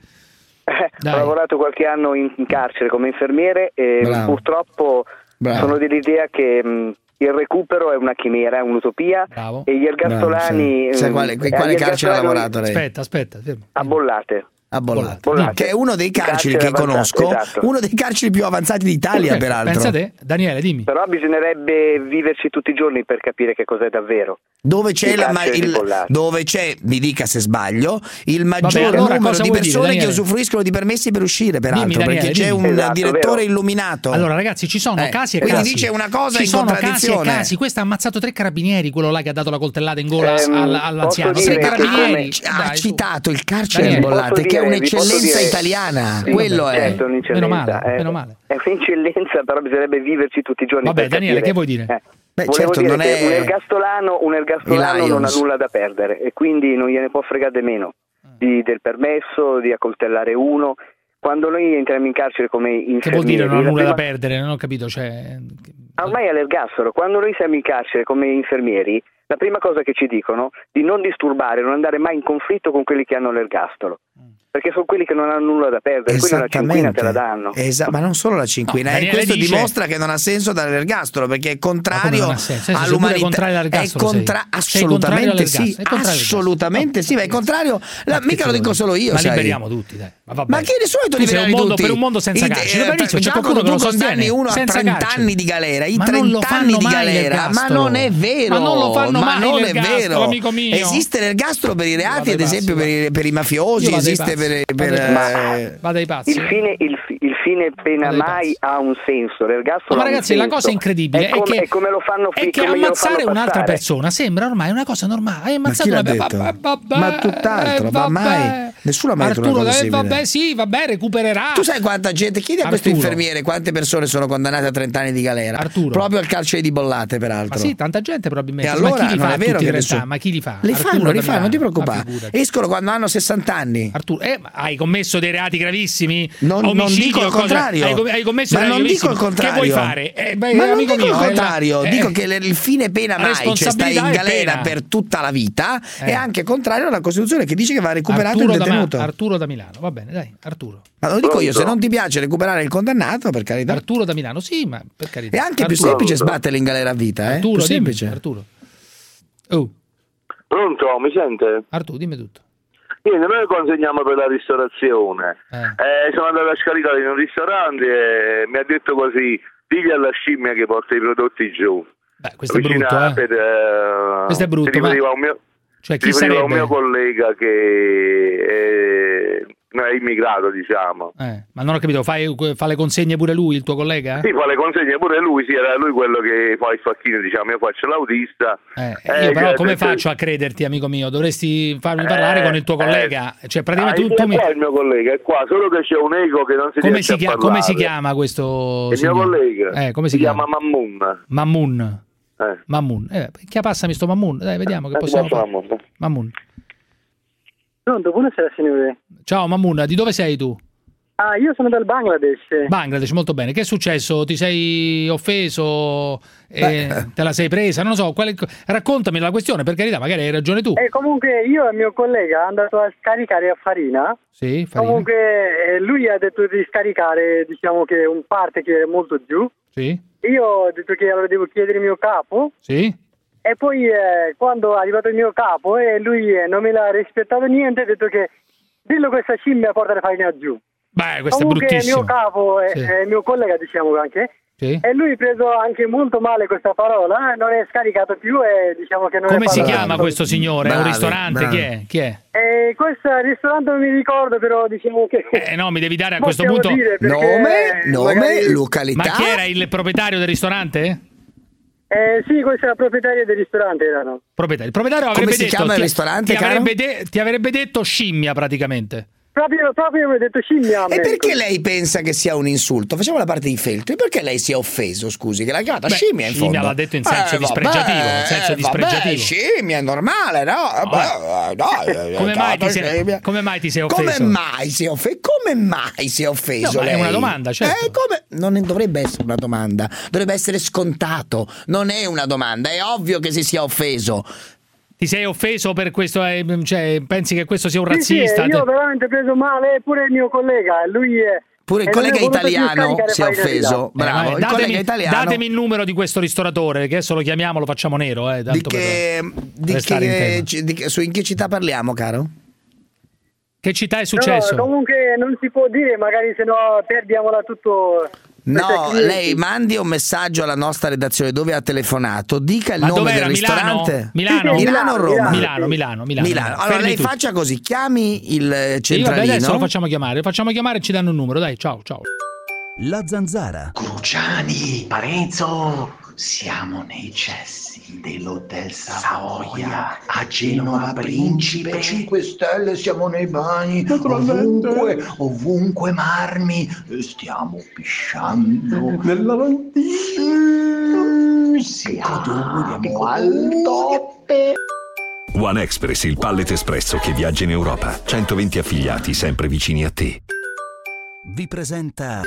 Ho lavorato qualche anno in carcere come infermiere e purtroppo sono dell'idea che il recupero è una chimera, è un'utopia. Bravo. E gli ergastolani quale carcere ha lavorato lei? Aspetta, fermo. A Bollate. Che è uno dei carceri che conosco, uno dei carceri più avanzati d'Italia, peraltro. Pensa te, Daniele, dimmi. Però bisognerebbe viverci tutti i giorni per capire che cos'è davvero. Dove c'è mi dica se sbaglio, il maggior numero di persone che usufruiscono di permessi per uscire, peraltro, perché c'è un direttore illuminato. Allora, ragazzi, ci sono casi e casi. Quindi dice una cosa in contraddizione. Ci sono questo ha ammazzato 3 carabinieri, quello là che ha dato la coltellata in gola all'anziano. 3 carabinieri. Ha citato il carcere di Bollate, che è un'eccellenza italiana. Quello è. Certo, meno male. È un'eccellenza, però bisognerebbe viverci tutti i giorni. Vabbè, Daniele, che vuoi dire? Volevo dire che un ergastolano non ha nulla da perdere e quindi non gliene può fregare meno del permesso di accoltellare uno. Quando noi entriamo in carcere come infermieri, che vuol dire non ha nulla da perdere? Non ho capito. Ormai è l'ergastolo. Quando noi siamo in carcere come infermieri, la prima cosa che ci dicono di non disturbare, non andare mai in conflitto con quelli che hanno l'ergastolo. Perché sono quelli che non hanno nulla da perdere, quindi una cinquina te la danno. Ma non solo la cinquina, questo dimostra che non ha senso dare l'ergastolo, perché è contrario all'umanità. Assolutamente sì, assolutamente sì, ma è contrario. Mica lo dico solo io. Ma liberiamo tutti, dai. Ma che nessuno tu liberare tutti? Per un mondo senza carcere. C'è qualcuno che lo sostiene. Uno a 30 anni di galera, i 30 anni di galera, ma non è vero. Ma non lo fanno mai l'ergastolo, amico mio. Esiste l'ergastolo per i reati, ad esempio per i mafiosi, esiste vada ai pazzi. Il fine fine pena mai ha un senso. L'ergastolo ma ragazzi, la cosa incredibile è che come lo fanno è che ammazzare un'altra persona sembra ormai una cosa normale. Hai ammazzato una persona, ma tutt'altro, ma mai nessuno ha mai detto una cosa simile. Vabbè, sì, vabbè, recupererà. Tu sai quanta gente, chiedi a questo infermiere quante persone sono condannate a 30 anni di galera. Arturo. Proprio al carcere di Bollate, peraltro. Ma sì, tanta gente probabilmente. E allora, ma chi li fa? non è vero che realtà? Ma chi li fa? Li fanno, non ti preoccupare. Escono quando hanno 60 anni. Arturo, hai commesso dei reati gravissimi? Non dico il contrario. Hai commesso ma dei reati non dico gravissimi. il contrario. Che vuoi fare? Ma non dico il contrario. Dico che il fine pena mai, cioè stai in galera per tutta la vita, è anche contrario alla Costituzione che dice che va recuperato il detenuto. Arturo da Milano, va bene, dai, Arturo. Ma lo dico io, se non ti piace recuperare il condannato, per carità. Arturo da Milano, sì, ma per carità. È anche più semplice sbatterli in galera a vita, Arturo, più semplice. Arturo. Pronto, mi sente? Arturo, dimmi tutto. Niente, noi consegniamo per la ristorazione. Sono andato a scaricare in un ristorante e mi ha detto così: digli alla scimmia che porta i prodotti giù. Beh, questo è brutto, questo è brutto, ma... Cioè, chi sarebbe? Un mio collega che è immigrato, diciamo. Ma non ho capito, fa le consegne pure lui, il tuo collega? Sì, fa le consegne pure lui, sì, era lui quello che fa il facchino, diciamo, io faccio l'autista. Io però come faccio a crederti, amico mio? Dovresti farmi parlare con il tuo collega. Cioè, praticamente tu mi... il mio collega è qua, solo che c'è un eco che non si riesce a parlare. Come si chiama questo il mio collega? Come si chiama? Mammun. Mammun. Passami sto Mammun, dai, vediamo che possiamo fare. Mammun. Pronto, buonasera signore. Ciao Mammun, di dove sei tu? Io sono dal Bangladesh. Bangladesh, molto bene. Che è successo? Ti sei offeso? Te la sei presa? Non lo so. Raccontami la questione, per carità, magari hai ragione tu. Comunque io e mio collega è andato a scaricare a Farina. Sì, Farina. Comunque lui ha detto di scaricare, diciamo che un parte che è molto giù. Sì. Io ho detto che lo devo chiedere al mio capo. Sì. E poi quando è arrivato il mio capo e lui non me l'ha rispettato niente, ha detto che dillo questa scimmia porta la farina giù. Beh, questo comunque è bruttissimo. Il mio capo e il mio collega, diciamo anche, e lui ha preso anche molto male questa parola, non è scaricato più e diciamo che non come è si chiama questo signore? È un ristorante? Bravi. Chi è? Questo ristorante non mi ricordo, però diciamo che no, mi devi dare a questo punto nome, magari... località. Ma chi era il proprietario del ristorante? Sì, questa è la proprietaria del ristorante, erano. Il proprietario avrebbe come si detto, chiama il ristorante, ti avrebbe detto scimmia praticamente. Proprio mi ha detto scimmia. E perché lei pensa che sia un insulto? Facciamo la parte di Feltri. Perché lei si è offeso, scusi, che l'ha chiamata scimmia in fondo? Scimmia l'ha detto in senso dispregiativo. Scimmia è normale, no? Come mai ti sei offeso? Come mai si è offeso? No, lei? È una domanda, certo. Non dovrebbe essere una domanda, dovrebbe essere scontato. Non è una domanda, è ovvio che si sia offeso. Ti sei offeso per questo? Cioè, pensi che questo sia un razzista? Sì, io ho veramente preso male, pure il mio collega, lui è... Pure il collega italiano si è offeso. Bravo, il collega italiano. Datemi il numero di questo ristoratore, che adesso lo chiamiamo, lo facciamo nero. In che città parliamo, caro? Che città è successo? No, comunque non si può dire, magari se no perdiamola tutto. No, lei mandi un messaggio alla nostra redazione dove ha telefonato, dica il nome del ristorante. Milano o Roma? Milano. Allora lei faccia così, chiami il centralino. Adesso lo facciamo chiamare e ci danno un numero, dai, ciao. La Zanzara. Cruciani, Parenzo, siamo nei cessi dell'Hotel Savoia a Genova Principe. 5 stelle, siamo nei bagni, ovunque marmi, stiamo pisciando nel lavandino. Siamo al toppe. One Express, il pallet espresso che viaggia in Europa. 120 affiliati sempre vicini a te. Vi presenta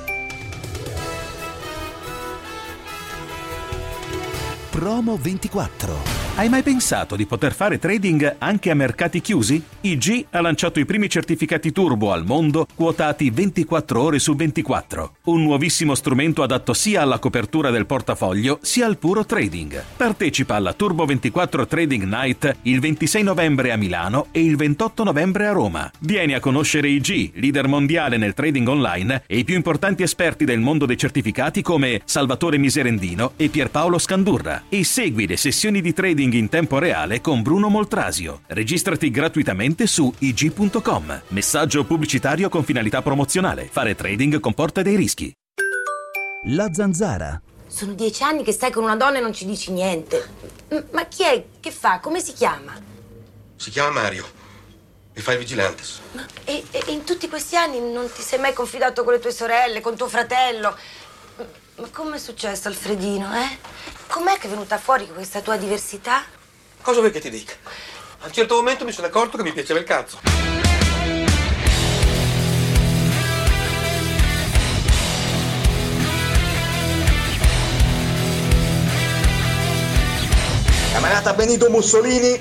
Promo 24. Hai mai pensato di poter fare trading anche a mercati chiusi? IG ha lanciato i primi certificati turbo al mondo quotati 24 ore su 24. Un nuovissimo strumento adatto sia alla copertura del portafoglio sia al puro trading. Partecipa alla Turbo 24 Trading Night il 26 novembre a Milano e il 28 novembre a Roma. Vieni a conoscere IG, leader mondiale nel trading online, e i più importanti esperti del mondo dei certificati come Salvatore Miserendino e Pierpaolo Scandurra, e segui le sessioni di trading trading in tempo reale con Bruno Moltrasio. Registrati gratuitamente su ig.com. Messaggio pubblicitario con finalità promozionale. Fare trading comporta dei rischi. La Zanzara. Sono 10 anni che stai con una donna e non ci dici niente. Ma chi è? Che fa? Come si chiama? Si chiama Mario e fa il vigilante. E in tutti questi anni non ti sei mai confidato con le tue sorelle, con tuo fratello? Ma com'è successo, Alfredino, Com'è che è venuta fuori questa tua diversità? Cosa vuoi che ti dica? A un certo momento mi sono accorto che mi piaceva il cazzo. Camarata Benito Mussolini.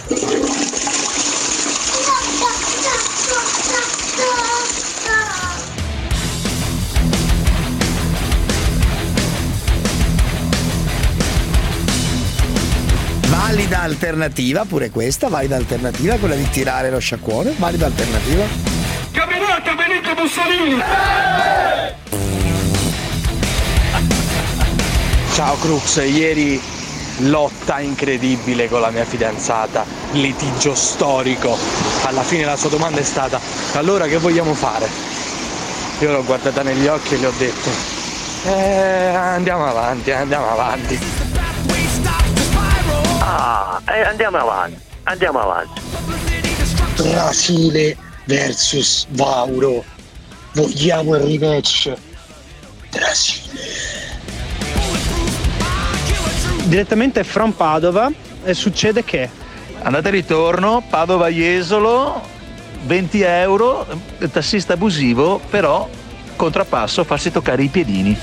Valida alternativa, pure questa, valida alternativa, quella di tirare lo sciacquone, valida alternativa. Camerata Benito Mussolini! Ciao Crux, ieri lotta incredibile con la mia fidanzata, litigio storico. Alla fine la sua domanda è stata: allora che vogliamo fare? Io l'ho guardata negli occhi e le ho detto andiamo avanti. Andiamo avanti. Brasile versus Vauro. Vogliamo il rematch. Brasile. Direttamente from Padova e succede che andata e ritorno, Padova-Jesolo, 20 euro, tassista abusivo, però contrappasso, farsi toccare i piedini.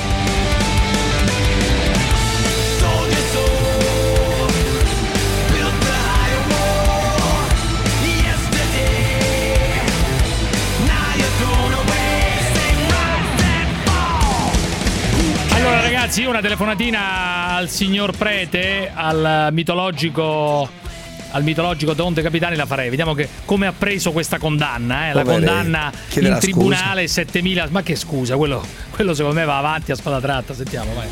Ragazzi, una telefonatina al signor Prete, al mitologico Donte Capitani la farei. Vediamo come ha preso questa condanna, la condanna in tribunale, 7.000. Ma che scusa, quello secondo me va avanti a spada tratta. Sentiamo, vai.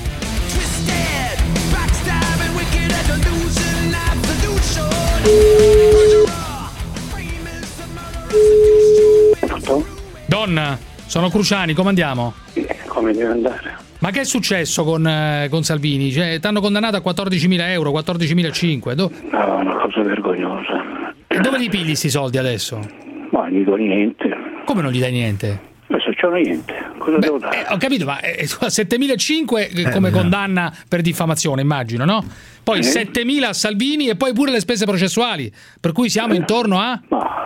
Donna, sono Cruciani, come andiamo? Come deve andare? Ma che è successo con Salvini? Cioè, t'hanno condannato a 14.000 euro, 14.500? No, una cosa vergognosa. E dove li pigli sti soldi adesso? Ma non gli do niente. Come non gli dai niente? Adesso c'ho niente, cosa devo dare? Ho capito, ma 7.500 come condanna per diffamazione, immagino, no? Poi 7.000 a Salvini e poi pure le spese processuali, per cui siamo intorno a...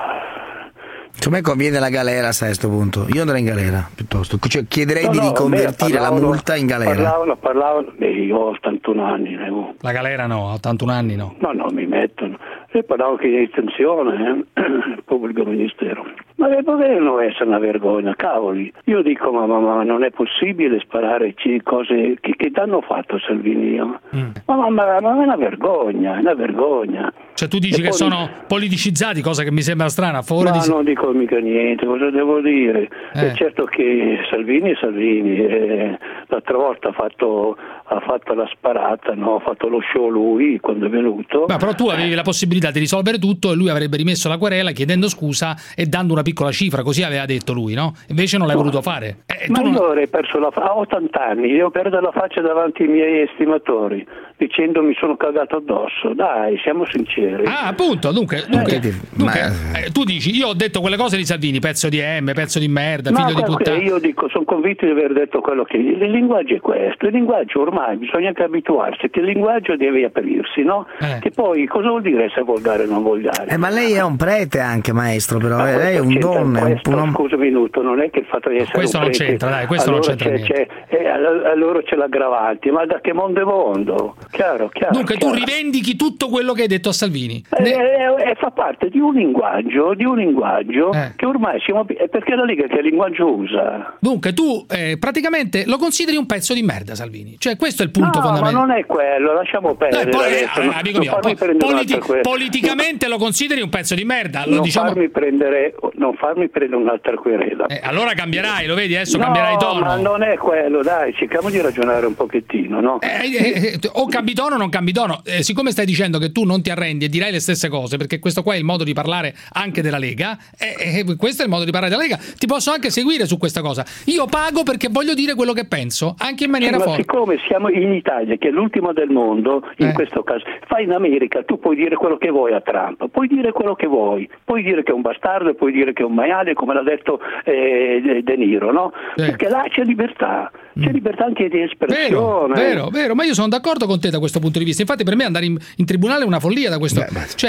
A me conviene la galera a questo punto. Io andrei in galera piuttosto. Cioè, chiederei di riconvertire la multa in galera. Parlavano. Io ho 81 anni. La galera no, a 81 anni no. No, mi mettono. E parlavo che di estensione, pubblico ministero. Ma deve essere una vergogna, cavoli. Io dico, ma non è possibile sparare cose che danno fatto a Salvini. Ma è una vergogna, Cioè tu dici che sono politicizzati, cosa che mi sembra strana, a favore di... non dico mica niente, cosa devo dire? È certo che Salvini è Salvini, l'altra volta ha fatto la sparata, no? Ha fatto lo show lui quando è venuto. Ma però tu avevi la possibilità di risolvere tutto e lui avrebbe rimesso la querela chiedendo scusa e dando una piccola cifra, così aveva detto lui, no? Invece non l'hai voluto fare. Ma io avrei perso a 80 anni, io perdo la faccia davanti ai miei estimatori dicendo mi sono cagato addosso. Dai, siamo sinceri. Ah, appunto, dunque tu dici, io ho detto quelle cose di Salvini, pezzo di pezzo di merda, figlio di puttana. Io dico, sono convinto di aver detto quello che... Il linguaggio è questo, il linguaggio ormai bisogna anche abituarsi, che il linguaggio deve aprirsi, no? Che poi cosa vuol dire essere volgare o non volgare? Ma lei è un prete anche, maestro, però lei è un donne. Scusa un minuto, non è che il fatto di essere questo un prete... non c'entra, dai, questo allora non c'entra niente. Allora c'è l'aggravante, ma da che mondo è mondo? Chiaro. Dunque tu rivendichi tutto quello che hai detto a Salvini. Fa parte di un linguaggio che ormai siamo... Perché è la Lega che linguaggio usa? Dunque tu praticamente lo consideri un pezzo di merda, Salvini. Cioè questo è il punto fondamentale. Ma non è quello, lasciamo perdere. Amico mio, politicamente lo consideri un pezzo di merda. Non farmi prendere un'altra querela. Allora cambierai, lo vedi adesso cambierai tono. Ma non è quello, dai, cerchiamo di ragionare un pochettino, no? O cambi tono o non cambi tono. Siccome stai dicendo che tu non ti arrendi e dirai le stesse cose, perché questo qua è il modo di parlare anche della Lega, questo è il modo di parlare della Lega, ti posso anche seguire su questa cosa. Io pago perché voglio dire quello che penso, anche in maniera forte. Ma siccome siamo in Italia, che è l'ultimo del mondo, in questo caso, fai in America, tu puoi dire quello che vuoi a Trump, puoi dire quello che vuoi, puoi dire che è un bastardo, puoi dire che è un maiale, come l'ha detto De Niro, no? Perché là c'è libertà anche di espressione. Vero, ma io sono d'accordo con te da questo punto di vista. Infatti per me andare in tribunale è una follia da questo.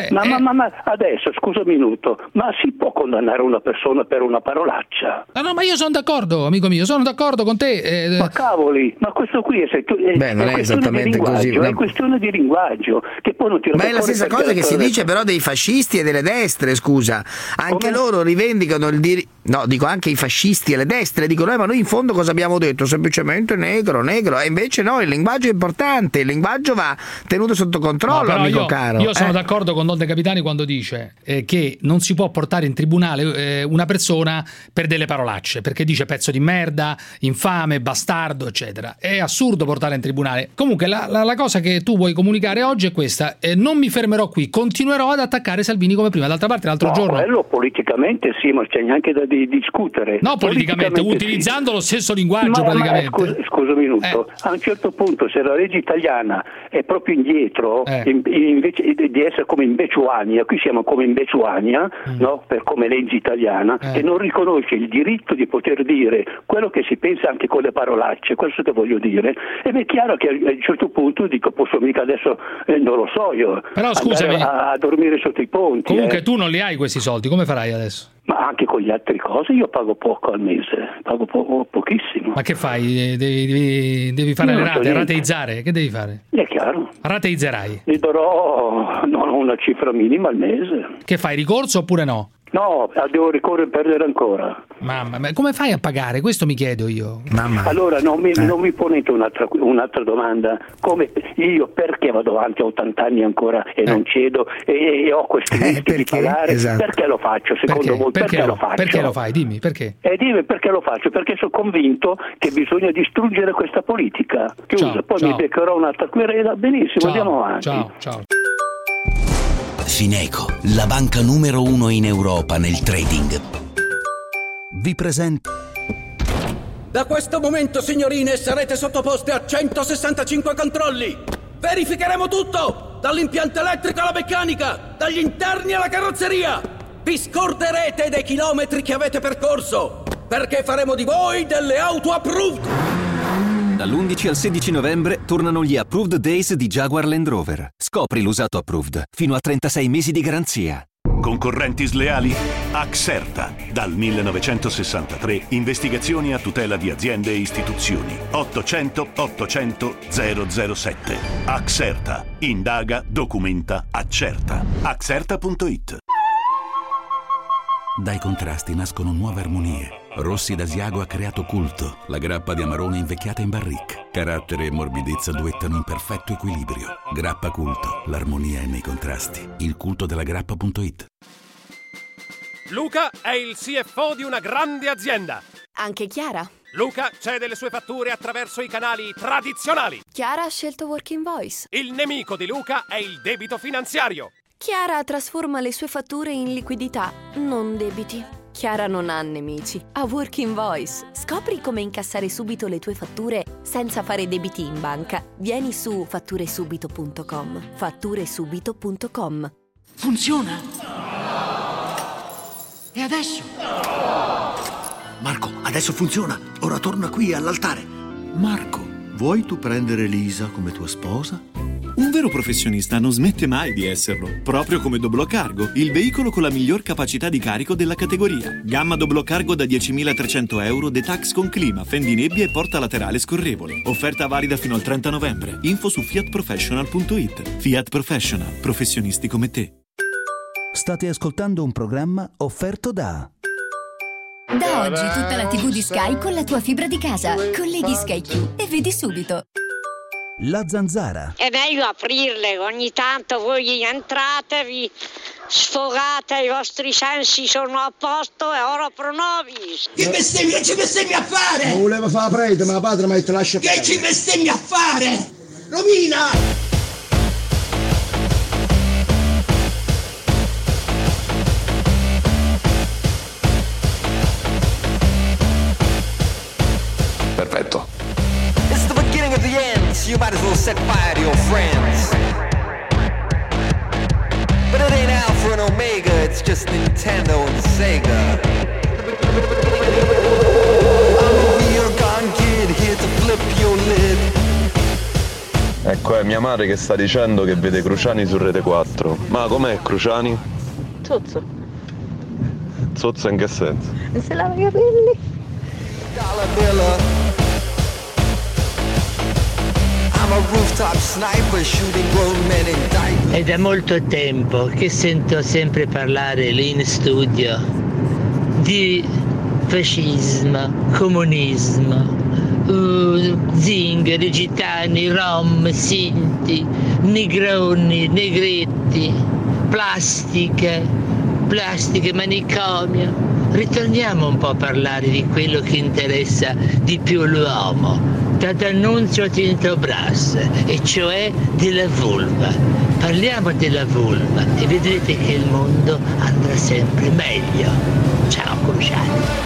Ma adesso, scusa un minuto, ma si può condannare una persona per una parolaccia? No, ma io sono d'accordo, amico mio, sono d'accordo con te. Ma cavoli, ma questo qui non è esattamente così. È questione di linguaggio, che poi non ti ma è la stessa cosa che si dice però dei fascisti e delle destre, scusa. Anche loro rivendicano il diritto. No, dico anche i fascisti e le destre dicono ma noi in fondo cosa abbiamo detto? Semplicemente negro, e invece no, il linguaggio è importante, il linguaggio va tenuto sotto controllo, amico caro. Io sono d'accordo con Don De Capitani quando dice che non si può portare in tribunale una persona per delle parolacce, perché dice pezzo di merda, infame, bastardo, eccetera. È assurdo portarla in tribunale. Comunque la cosa che tu vuoi comunicare oggi è questa: non mi fermerò qui, continuerò ad attaccare Salvini come prima. D'altra parte l'altro giorno quello politicamente sì, ma c'è neanche da discutere. No, politicamente utilizzando lo stesso linguaggio praticamente. Scusa un minuto, a un certo punto se la legge italiana è proprio indietro, invece di essere come in Bechuania, qui siamo come in Bechuania, no? Per come legge italiana, che non riconosce il diritto di poter dire quello che si pensa anche con le parolacce, questo che voglio dire, ed è chiaro che a un certo punto dico posso mica adesso, non lo so io, però scusami, a dormire sotto i ponti. Comunque tu non li hai questi soldi, come farai adesso? Ma anche con le altre cose io pago poco al mese, pago pochissimo. Ma che fai? Devi fare le rate, rateizzare? Che devi fare? È chiaro. Rateizzerai? Gli darò una cifra minima al mese. Che fai, ricorso oppure no? No, devo ricorrere e perdere ancora. Mamma, ma come fai a pagare? Questo mi chiedo io. Mamma. Allora non mi ponete un'altra domanda. Come io perché vado avanti a 80 anni ancora e non cedo e ho questi rischi di pagare? Esatto. Perché lo faccio? Secondo voi perché lo faccio? Perché lo fai? Dimmi perché. Dimmi perché lo faccio? Perché sono convinto che bisogna distruggere questa politica. Poi mi beccherò un'altra querela. Benissimo, andiamo avanti. Ciao. Fineco, la banca numero 1 in Europa nel trading, vi presenta. Da questo momento, signorine, sarete sottoposte a 165 controlli. Verificheremo tutto, dall'impianto elettrico alla meccanica, dagli interni alla carrozzeria. Vi scorderete dei chilometri che avete percorso, perché faremo di voi delle auto approved. Dall'11 al 16 novembre tornano gli Approved Days di Jaguar Land Rover. Scopri l'usato approved, fino a 36 mesi di garanzia. Concorrenti sleali? Axerta. Dal 1963 investigazioni a tutela di aziende e istituzioni. 800 800 007. Axerta. Indaga, documenta, accerta. Axerta.it. Dai contrasti nascono nuove armonie. Rossi d'Asiago ha creato Culto, la grappa di Amarone invecchiata in barrique. Carattere e morbidezza duettano in perfetto equilibrio. Grappa Culto, l'armonia è nei contrasti. Il culto della grappa.it. Luca è il CFO di una grande azienda. Anche Chiara. Luca cede le sue fatture attraverso i canali tradizionali. Chiara ha scelto Working Voice. Il nemico di Luca è il debito finanziario. Chiara trasforma le sue fatture in liquidità, non debiti. Chiara non ha nemici, ha Working Voice. Scopri come incassare subito le tue fatture senza fare debiti in banca. Vieni su fatturesubito.com. Fatturesubito.com. Funziona? E adesso? Marco, adesso funziona. Ora torna qui all'altare. Marco, vuoi tu prendere Lisa come tua sposa? Un vero professionista non smette mai di esserlo, proprio come Doblò Cargo, il veicolo con la miglior capacità di carico della categoria. Gamma Doblò Cargo da 10.300 euro, detax con clima, fendi nebbia e porta laterale scorrevole. Offerta valida fino al 30 novembre. Info su fiatprofessional.it. Fiat Professional, professionisti come te. State ascoltando un programma offerto da... Da oggi tutta la TV di Sky con la tua fibra di casa. Colleghi Sky Q e vedi subito. La Zanzara. È meglio aprirle, ogni tanto voi entrate, vi sfogate, i vostri sensi sono a posto e ora pro nobis. Che ci bestemmi a fare? Non volevo fare la prete, ma la padre mi te lascia Che ci bestemmi a fare? Romina! Perfetto. It's the beginning of the end, so you might as well set fire to your friends. But it ain't Alpha and Omega, it's just Nintendo and Sega. I'm a real gone kid, here to flip your lid. Ecco, è mia madre che sta dicendo che vede Cruciani su Rete 4. Ma com'è Cruciani? Zozzo. Zozza in che senso? Se lava i capelli. Dollar biller. I'm a rooftop sniper shooting grown men in diapers. È da molto tempo che sento sempre parlare lì in studio di fascismo, comunismo, zingari, gitani, rom, sinti, negroni, negretti, plastica, manicomio. Ritorniamo un po' a parlare di quello che interessa di più l'uomo. D'Annunzio Tinto Brass, e cioè della vulva. Parliamo della vulva e vedrete che il mondo andrà sempre meglio. Ciao Cruciani.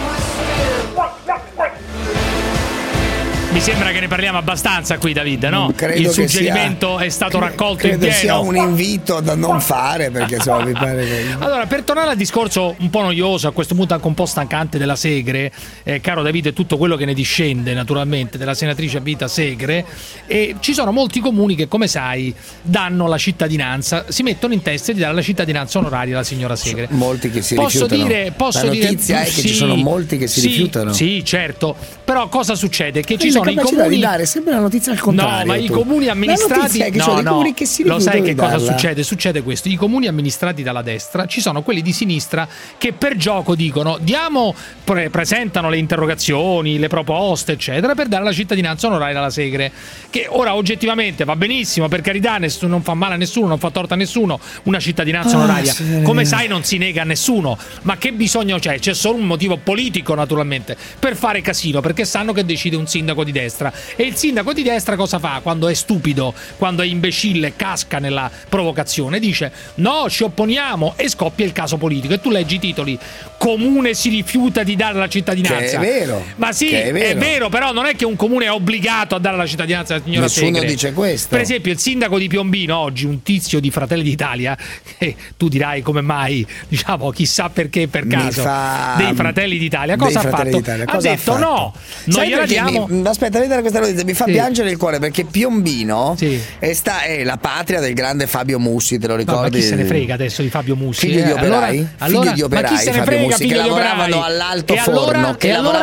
Mi sembra che ne parliamo abbastanza qui, David, no? Credo il suggerimento è stato raccolto in pieno. Credo sia un invito da non fare, perché insomma mi pare che... Allora, per tornare al discorso un po' noioso, a questo punto anche un po' stancante della Segre, caro David, e tutto quello che ne discende naturalmente della senatrice a vita Segre, ci sono molti comuni che, come sai, danno la cittadinanza, si mettono in testa di dare la cittadinanza onoraria alla signora Segre. Molti che si rifiutano. La notizia è che ci sono molti che si rifiutano. Sì, certo. Però cosa succede? Che ci sono i comuni di dare sempre la notizia al contrario. No, ma i comuni amministrati è che sono i comuni che si lo sai che cosa darla. succede? Succede questo: i comuni amministrati dalla destra, ci sono quelli di sinistra che per gioco dicono presentano le interrogazioni, le proposte eccetera per dare la cittadinanza onoraria alla Segre, che ora oggettivamente va benissimo, per carità, non fa male a nessuno, non fa torto a nessuno una cittadinanza onoraria, come sai non si nega a nessuno, ma che bisogno c'è? C'è solo un motivo politico naturalmente per fare casino, perché sanno che decide un sindaco di destra, e il sindaco di destra cosa fa quando è stupido, quando è imbecille, casca nella provocazione, dice no, ci opponiamo, e scoppia il caso politico, e tu leggi i titoli: comune si rifiuta di dare la cittadinanza. Che è vero. Ma sì, è vero, però non è che un comune è obbligato a dare la cittadinanza alla signora Segre. Nessuno dice questo. Per esempio il sindaco di Piombino oggi, un tizio di Fratelli d'Italia, tu dirai come mai, diciamo chissà perché per caso, dei Fratelli d'Italia, cosa ha fatto? Ha detto no, noi gliela diamo. Aspetta, vedete questa notizia, mi fa piangere il cuore, perché Piombino è la patria del grande Fabio Mussi, te lo ricordi? Ma chi se ne frega adesso di Fabio Mussi? Figlio di operai, allora, figlio di operai, ma chi se ne Fabio frega, Mussi, che lavoravano all'alto forno,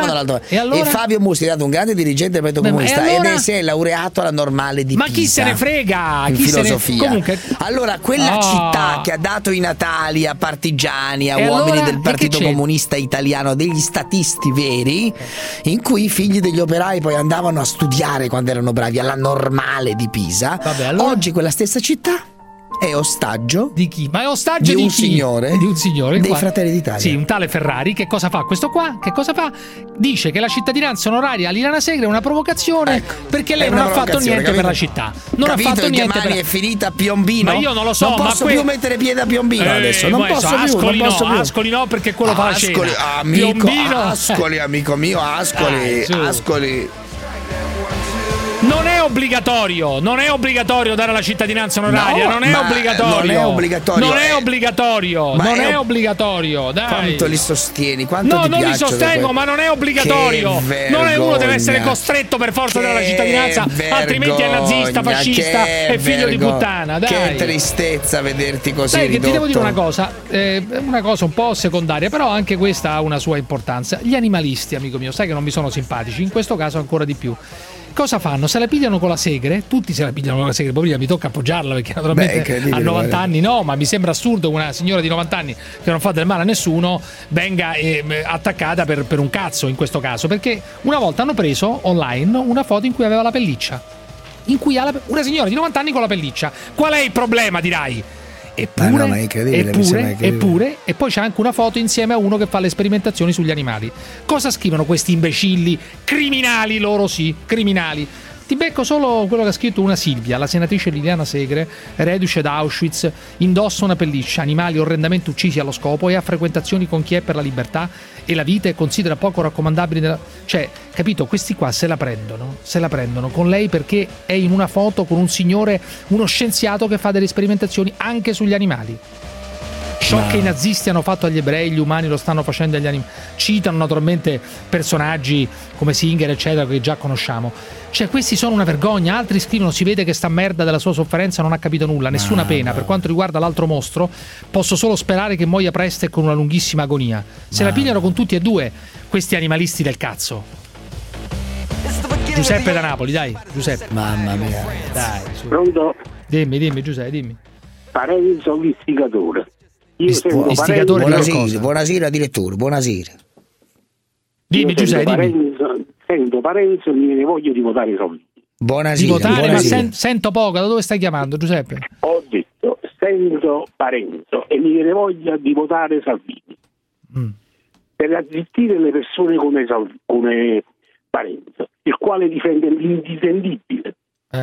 e Fabio Mussi è stato un grande dirigente del Partito Comunista ed si è laureato alla Normale di Pisa. Ma chi se ne frega? In filosofia. Comunque, allora quella città che ha dato i natali a partigiani, a uomini del Partito Comunista Italiano, degli statisti veri, in cui i figli degli operai poi andavano a studiare quando erano bravi alla Normale di Pisa. Oggi quella stessa città è ostaggio di chi? Ma è ostaggio di un chi? signore, di un signore dei Fratelli d'Italia. Sì, un tale Ferrari. Che cosa fa questo qua? Che cosa fa? Dice che la cittadinanza onoraria a Liliana Segre è una provocazione, perché lei non ha fatto niente per la città. Non ha fatto niente per è finita a Piombino. Ma io non lo so, non posso più mettere piede a Piombino adesso. Non posso più. Ascoli no, perché quello fa la cena. Amico, Ascoli, amico mio, Ascoli. Non è obbligatorio dare la cittadinanza onoraria, non è obbligatorio. Dai. Quanto li sostieni? Quanto no, ti non li sostengo, ma non è obbligatorio. Non è uno deve essere costretto per forza della cittadinanza, altrimenti è nazista, fascista e figlio di puttana. Dai. Che tristezza vederti così ridotto. Che ti devo dire una cosa un po' secondaria, però anche questa ha una sua importanza. Gli animalisti, amico mio, sai che non mi sono simpatici, in questo caso ancora di più. Cosa fanno? Se la pigliano con la Segre? Tutti se la pigliano con la Segre. Poi mi tocca appoggiarla perché naturalmente a 90 anni no, ma mi sembra assurdo che una signora di 90 anni che non fa del male a nessuno venga attaccata per un cazzo in questo caso, perché una volta hanno preso online una foto in cui aveva la pelliccia. in cui ha una signora di 90 anni con la pelliccia. Qual è il problema, dirai? Eppure, no, è incredibile, eppure, e poi c'è anche una foto insieme a uno che fa le sperimentazioni sugli animali. Cosa scrivono questi imbecilli? Criminali, loro sì, criminali. Ti becco solo quello che ha scritto una Silvia, la senatrice Liliana Segre, reduce da Auschwitz, indossa una pelliccia, animali orrendamente uccisi allo scopo e ha frequentazioni con chi è per la libertà e la vita e considera poco raccomandabile cioè, capito, questi qua se la prendono con lei perché è in una foto con un signore, uno scienziato che fa delle sperimentazioni anche sugli animali. Ciò che i nazisti hanno fatto agli ebrei, gli umani lo stanno facendo agli animali. Citano naturalmente personaggi come Singer, eccetera, che già conosciamo. Cioè, questi sono una vergogna. Altri scrivono: si vede che sta merda della sua sofferenza non ha capito nulla, nessuna pena. Per quanto riguarda l'altro mostro, posso solo sperare che muoia presto e con una lunghissima agonia. Se la pigliano con tutti e due questi animalisti del cazzo. Giuseppe da Napoli, dai, Giuseppe. Mamma mia. Dai, su. Pronto? Dimmi, Giuseppe, dimmi. Parenzo l'istigatore. Istigatore buonasera direttore, buonasera. Dimmi Giuseppe, sento Parenzo e mi viene voglia di votare Salvini. Buonasera. Di votare, buonasera. Ma sento poco, da dove stai chiamando, Giuseppe? Ho detto sento Parenzo e mi viene voglia di votare Salvini. Per azzittire le persone come Parenzo, il quale difende l'indifendibile.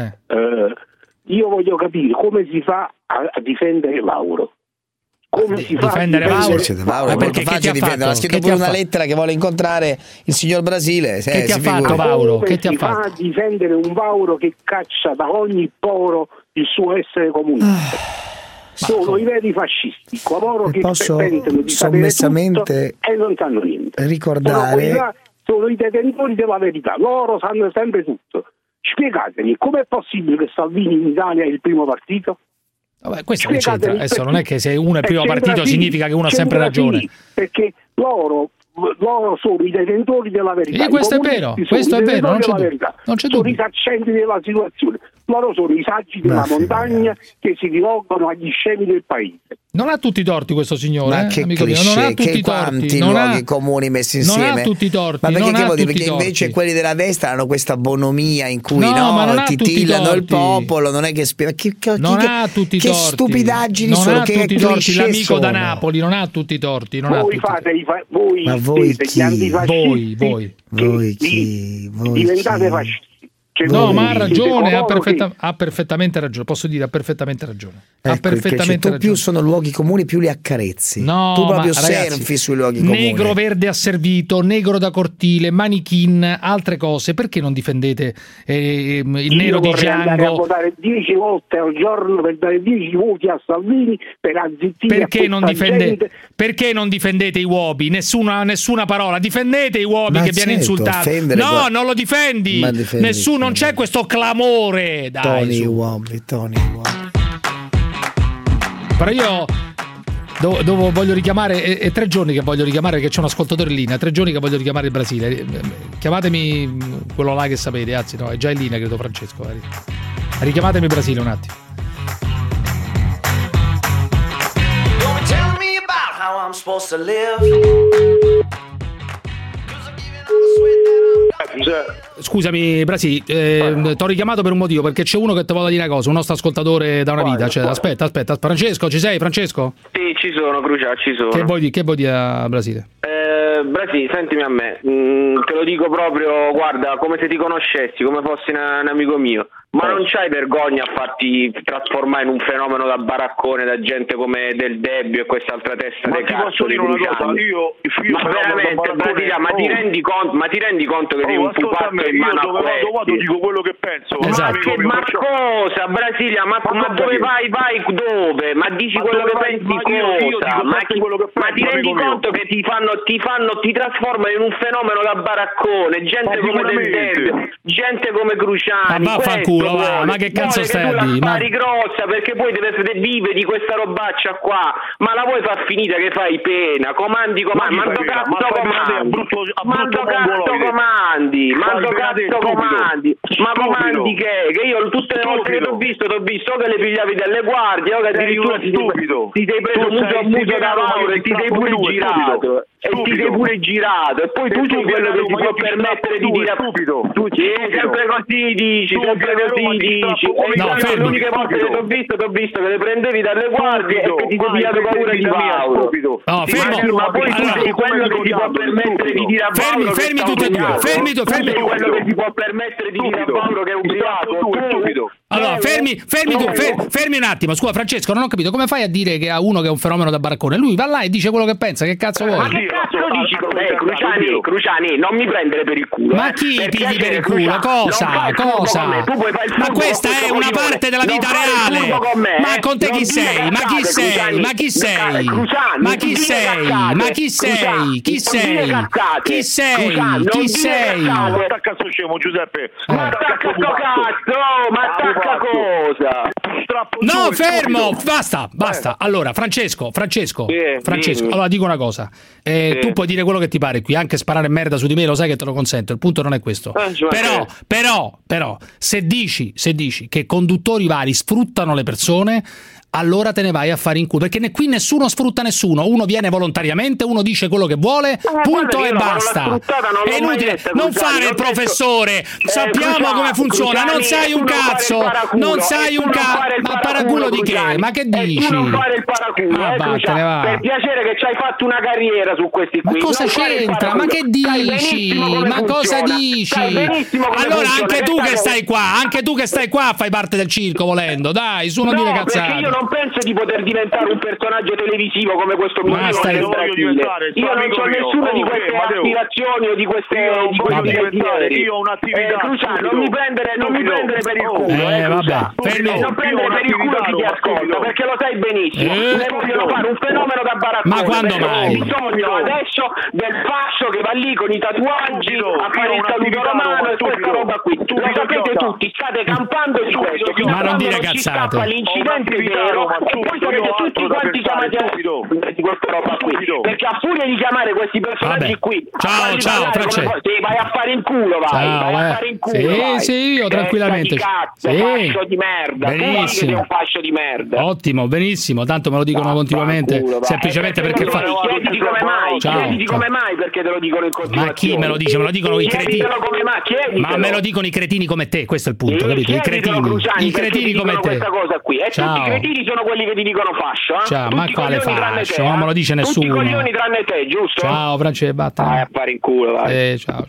Io voglio capire come si fa a difendere Mauro. Come si fa a difendere Mauro? Perché facile difendere? Ha scritto pure una lettera che vuole incontrare il signor Brasile. Che ti ha fatto Mauro? Che ti ha fatto? Fa a difendere un Mauro che caccia da ogni poro il suo essere comunista. Sono i veri fascisti, coloro che pensano di sapere tutto e non sanno niente. Ricordare sono i detentori della verità, loro sanno sempre tutto. Spiegatemi, com'è possibile che Salvini in Italia è il primo partito? Vabbè, questo non c'entra, adesso non è che se uno è il primo partito significa che uno ha sempre ragione. Perché loro sono i detentori della verità. E questo è vero, non c'è dubbio. Sono i saccenti della situazione. Loro sono i saggi della montagna che si rivolgono agli scemi del paese. Non ha tutti i torti questo signore, ma che amico mio, non ha tutti i torti, luoghi comuni messi insieme. Non ha tutti i torti, ma perché che vuol dire? Perché invece quelli della destra hanno questa bonomia in cui titillano il popolo, non è che non ha tutti i torti. Che stupidaggini non sono, ha tutti i torti, l'amico da Napoli non ha tutti i torti, voi diventate fascisti. No, ma ha ragione, ha perfettamente ragione, posso dire, ha perfettamente ragione. Tu più sono luoghi comuni, più li accarezzi. No, tu proprio ragazzi, surfi sui luoghi comuni. Negro verde asservito, negro da cortile, manichin, altre cose. Perché non difendete il nero di Django? Andare a votare 10 volte al giorno per dare 10 voti a Salvini per azzittire perché non difendete i uomini? Nessuna parola. Difendete i uomini che viene insultato. No, non lo difendi. Nessuno. Non c'è questo clamore, dai. Tony. Però io voglio richiamare, è 3 giorni che voglio richiamare, perché c'è un ascoltatore in linea, 3 giorni che voglio richiamare il Brasile. Chiamatemi quello là che sapete, anzi no, è già in linea, credo, Francesco. Richiamatemi il Brasile un attimo. Scusami Brasi, t'ho richiamato per un motivo, perché c'è uno che ti vuole dire una cosa, un nostro ascoltatore da una vita. Aspetta, Francesco, ci sei, Francesco? Sì, ci sono, Crucia, ci sono. Che vuoi dire a Brasile? Brasi, sentimi a me, te lo dico proprio, guarda, come se ti conoscessi, come fossi un amico mio. Ma non c'hai vergogna a farti trasformare in un fenomeno da baraccone, da gente come Del Debbio e quest'altra testa di cazzo di Cruciani? Ma veramente, Brasilia, ma ti rendi conto che devi un pupazzo in mano a questi? Dico quello che penso. Esatto. Ma cosa, Brasilia? Ma dove vai? Dove? Ma dici quello che pensi cosa? Ma ti rendi conto che ti trasformano in un fenomeno da baraccone, gente come Del Debbio, gente come Cruciani? Ma vaffanculo. Ma che cazzo stai a dire? Ma grossa, perché poi vive di questa robaccia qua. Ma la vuoi far finita che fai pena? Comandi. Ma comandi che io tutte le volte che t'ho visto che le pigliavi dalle guardie, che addirittura ti sei preso muso a muso da Mauro e ti sei pure girato. pure girato, e poi tu sei quello che si può permettere di dire stupido. Tu sempre così dici, sempre così dici. L'unica volta che t'ho visto che le prendevi dalle guardie e che ti sei dato paura di Paolo. No, fermo. Ma poi tu sei quello che si può permettere di dire a Paolo fermi tutti e due, fermi. Tu sei quello che si può permettere di dire a Paolo che è ubriaco, tu stupido. Allora, fermi un attimo. Scusa, Francesco, non ho capito come fai a dire che a uno che è un fenomeno da baraccone. Lui va là e dice quello che pensa. Che cazzo vuoi? Ma che cazzo dici? Cruciani, non mi prendere per il culo. Ma chi pigli per il culo? Cosa? Ma questa è una parte della vita reale. Ma con te chi sei? Ma chi sei? Ma chi sei? Ma chi sei? Ma chi sei? Chi sei? Chi sei? Chi sei? Ma attacca sto scemo, Giuseppe. Ma attacca sto cazzo! Ma attacca cosa? No, fermo! Basta. Allora, Francesco. Allora dico una cosa. Tu puoi dire quello che ti pare qui, anche sparare merda su di me, lo sai che te lo consento. Il punto non è questo. Però, se dici che conduttori vari sfruttano le persone, allora te ne vai a fare in culo, perché qui nessuno sfrutta nessuno, uno viene volontariamente, uno dice quello che vuole, punto e basta. È inutile, non fare il professore, sappiamo come funziona, non sai un cazzo, ma paraculo di che? Ma che dici? Tu non fare il paraculo, per piacere che ci hai fatto una carriera su questi qui. Ma cosa c'entra? Ma che dici? Ma cosa dici? Allora anche tu che stai qua fai parte del circo volendo, dai, su non dire cazzate. Non penso di poter diventare un personaggio televisivo come questo mio io non ho nessuna di queste aspirazioni o di questi desideri. Io ho un'attività. Non mi prendere per il culo, non prendere per il culo chi ti ascolta, perché lo sai benissimo. Vogliono fare un fenomeno da baraccone. Ma quando mai? Ho bisogno adesso del fascio che va lì con i tatuaggi a fare il saluto romano e questa roba qui. Lo sapete tutti, state campando su questo. Ma non dire cazzate. L'incidente vero. E poi sarete tutti quanti chiamati di questa roba qui, perché a furia di chiamare questi personaggi qui, ciao Francesco, vai a fare in culo, vai a fare in culo. Sì, io tranquillamente. Fascio di merda. Benissimo. Un fascio di merda. Ottimo, benissimo, tanto me lo dicono continuamente, semplicemente perché chiediti come mai, perché te lo dicono in continuazione. Ma chi me lo dice? Me lo dicono i cretini. Ma me lo dicono i cretini come te, questo è il punto, capito? I cretini come te. Questa cosa qui. E tutti i cretini sono quelli che ti dicono fascio, Ciao, ma quale fascio? Non me lo dice nessuno. Tutti i coglioni tranne te, giusto? Ciao Francesco, batta. Vai a fare in culo, vai. Ciao.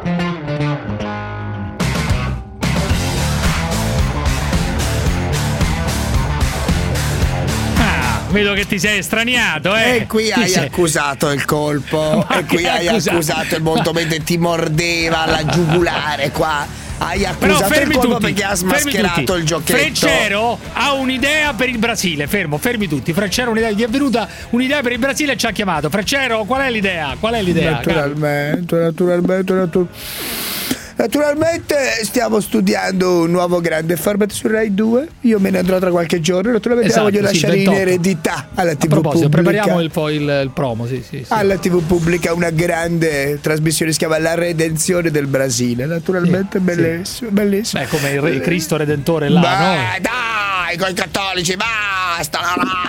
Vedo che ti sei estraniato, E qui hai accusato il colpo. E qui hai accusato il molto bene, ti mordeva alla giugulare qua. Hai accusato il colpo perché ha smascherato il giochetto. Freccero ha un'idea per il Brasile. Fermi tutti. Freccero gli è venuta un'idea per il Brasile e ci ha chiamato. Freccero, qual è l'idea? Naturalmente stiamo studiando un nuovo grande format su Rai 2. Io me ne andrò tra qualche giorno. Naturalmente la voglio lasciare in eredità alla TV pubblica. Prepariamo il promo, sì. Alla TV pubblica una grande trasmissione si chiama La Redenzione del Brasile. Naturalmente bellissimo. Beh, come il Cristo Redentore là, no? Dai, coi cattolici, basta.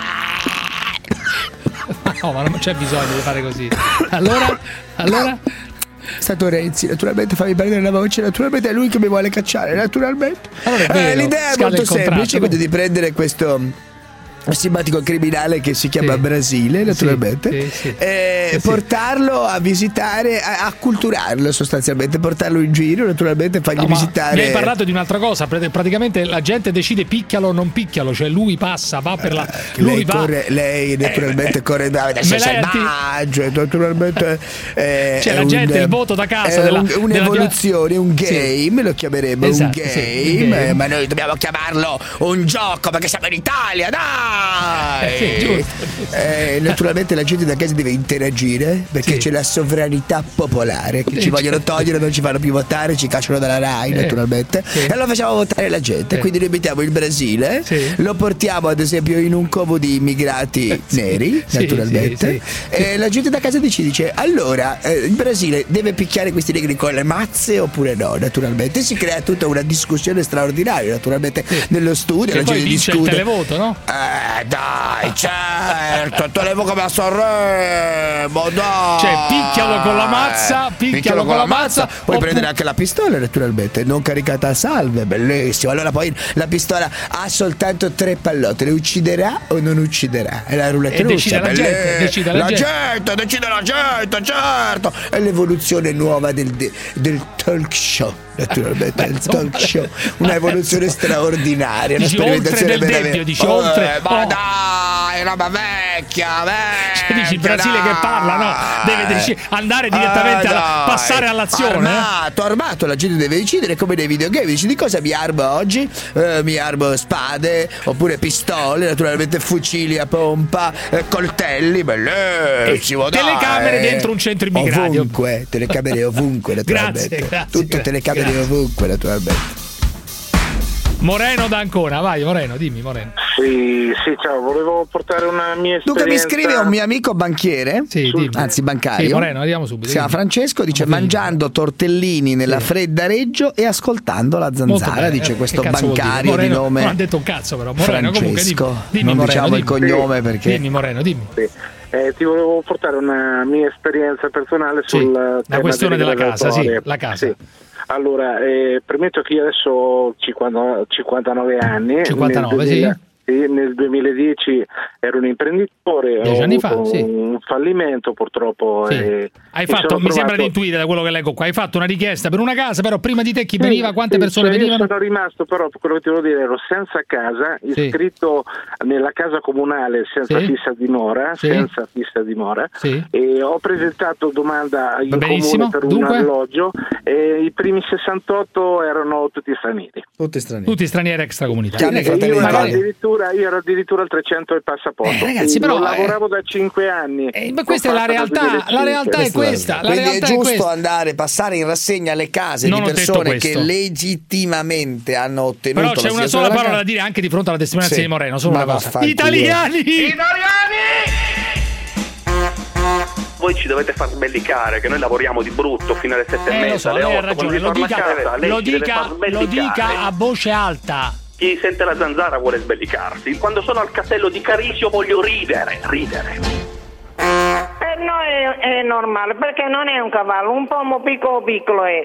No, ma non c'è bisogno di fare così. Allora? È stato Renzi, naturalmente fammi perdere la voce, naturalmente è lui che mi vuole cacciare, naturalmente. L'idea è molto semplice, quindi di prendere questo simpatico criminale che si chiama Brasile, naturalmente, portarlo a visitare, a culturarlo sostanzialmente, portarlo in giro, naturalmente fargli visitare. Mi hai parlato di un'altra cosa, praticamente la gente decide picchialo o non picchialo, cioè lui passa, va per la lei naturalmente corre da selvaggio, naturalmente cioè la gente il voto da casa un'evoluzione, un game, lo chiameremo un game, ma noi dobbiamo chiamarlo un gioco perché siamo in Italia, dai! Giusto. Naturalmente la gente da casa deve interagire perché c'è la sovranità popolare che ci vogliono togliere, non ci fanno più votare, ci cacciano dalla Rai naturalmente, e allora facciamo votare la gente, quindi noi mettiamo il Brasile, lo portiamo ad esempio in un covo di immigrati neri, naturalmente, e la gente da casa dice allora il Brasile deve picchiare questi negri con le mazze oppure no, naturalmente si crea tutta una discussione straordinaria, naturalmente nello studio che la poi gente vince discute il televoto, no? Dai, certo, te levo come a Sanremo, dai. Cioè, picchialo con la mazza, puoi prendere anche la pistola, naturalmente, non caricata a salve, bellissimo. Allora poi la pistola ha soltanto 3 pallotte, le ucciderà o non ucciderà? È la roulette russa, decide la gente, certo. È l'evoluzione nuova del talk show. Naturalmente il talk show, una evoluzione straordinaria, una sperimentazione veramente oltre. Ma dai, roba vecchia. Cioè, dici il Brasile che parla, no? Deve andare direttamente passare all'azione. Armato, la gente deve decidere come nei videogame. Dici di cosa mi armo oggi? Mi armo spade oppure pistole, naturalmente fucili a pompa, coltelli, bellissimo. Telecamere dentro un centro immigrati. Ovunque, telecamere ovunque, naturalmente. Grazie. Tutto telecamere ovunque, naturalmente. Moreno da Ancona, vai Moreno, dimmi Moreno. Sì, ciao, volevo portare una mia esperienza. Dunque mi scrive un mio amico banchiere, anzi bancario. Sì, Moreno, andiamo subito. Si chiama Francesco, dice mangiando tortellini nella fredda Reggio e ascoltando la zanzara, dice questo bancario Moreno, di nome. Non ha detto un cazzo però, Moreno, Francesco. Comunque, dimmi non Moreno, diciamo il cognome perché. Dimmi Moreno, dimmi. Sì. Ti volevo portare una mia esperienza personale sul tema la questione della casa, la casa. Sì. Allora, premetto che io adesso ho 59 anni. 59, nel 2010 ero un imprenditore, 10 anni fa, un fallimento purtroppo. Hai fatto, mi sembra di intuire da quello che leggo qua, hai fatto una richiesta per una casa, però prima di te chi veniva, quante persone venivano? Io sono rimasto, però quello che ti volevo dire, ero senza casa, iscritto nella casa comunale senza fissa dimora, e ho presentato domanda in comune per un alloggio e i primi 68 erano tutti stranieri. Tutti stranieri extracomunitari. Io ero addirittura al 300 il passaporto. Ragazzi, però lavoravo da 5 anni. Ma questa è la realtà. La realtà è questa. Quindi è giusto passare in rassegna le case di persone che legittimamente hanno ottenuto. Però c'è una sola parola da dire anche di fronte alla testimonianza di Moreno. Solo una cosa. Italiani! Voi ci dovete far sbellicare che noi lavoriamo di brutto fino alle 7:30, alle 8. Lei ha ragione, lo dica a voce alta. Chi sente la zanzara vuole sbellicarsi. Quando sono al castello di Carisio voglio ridere. Per noi è normale, perché non è un cavallo, un pomo piccolo è.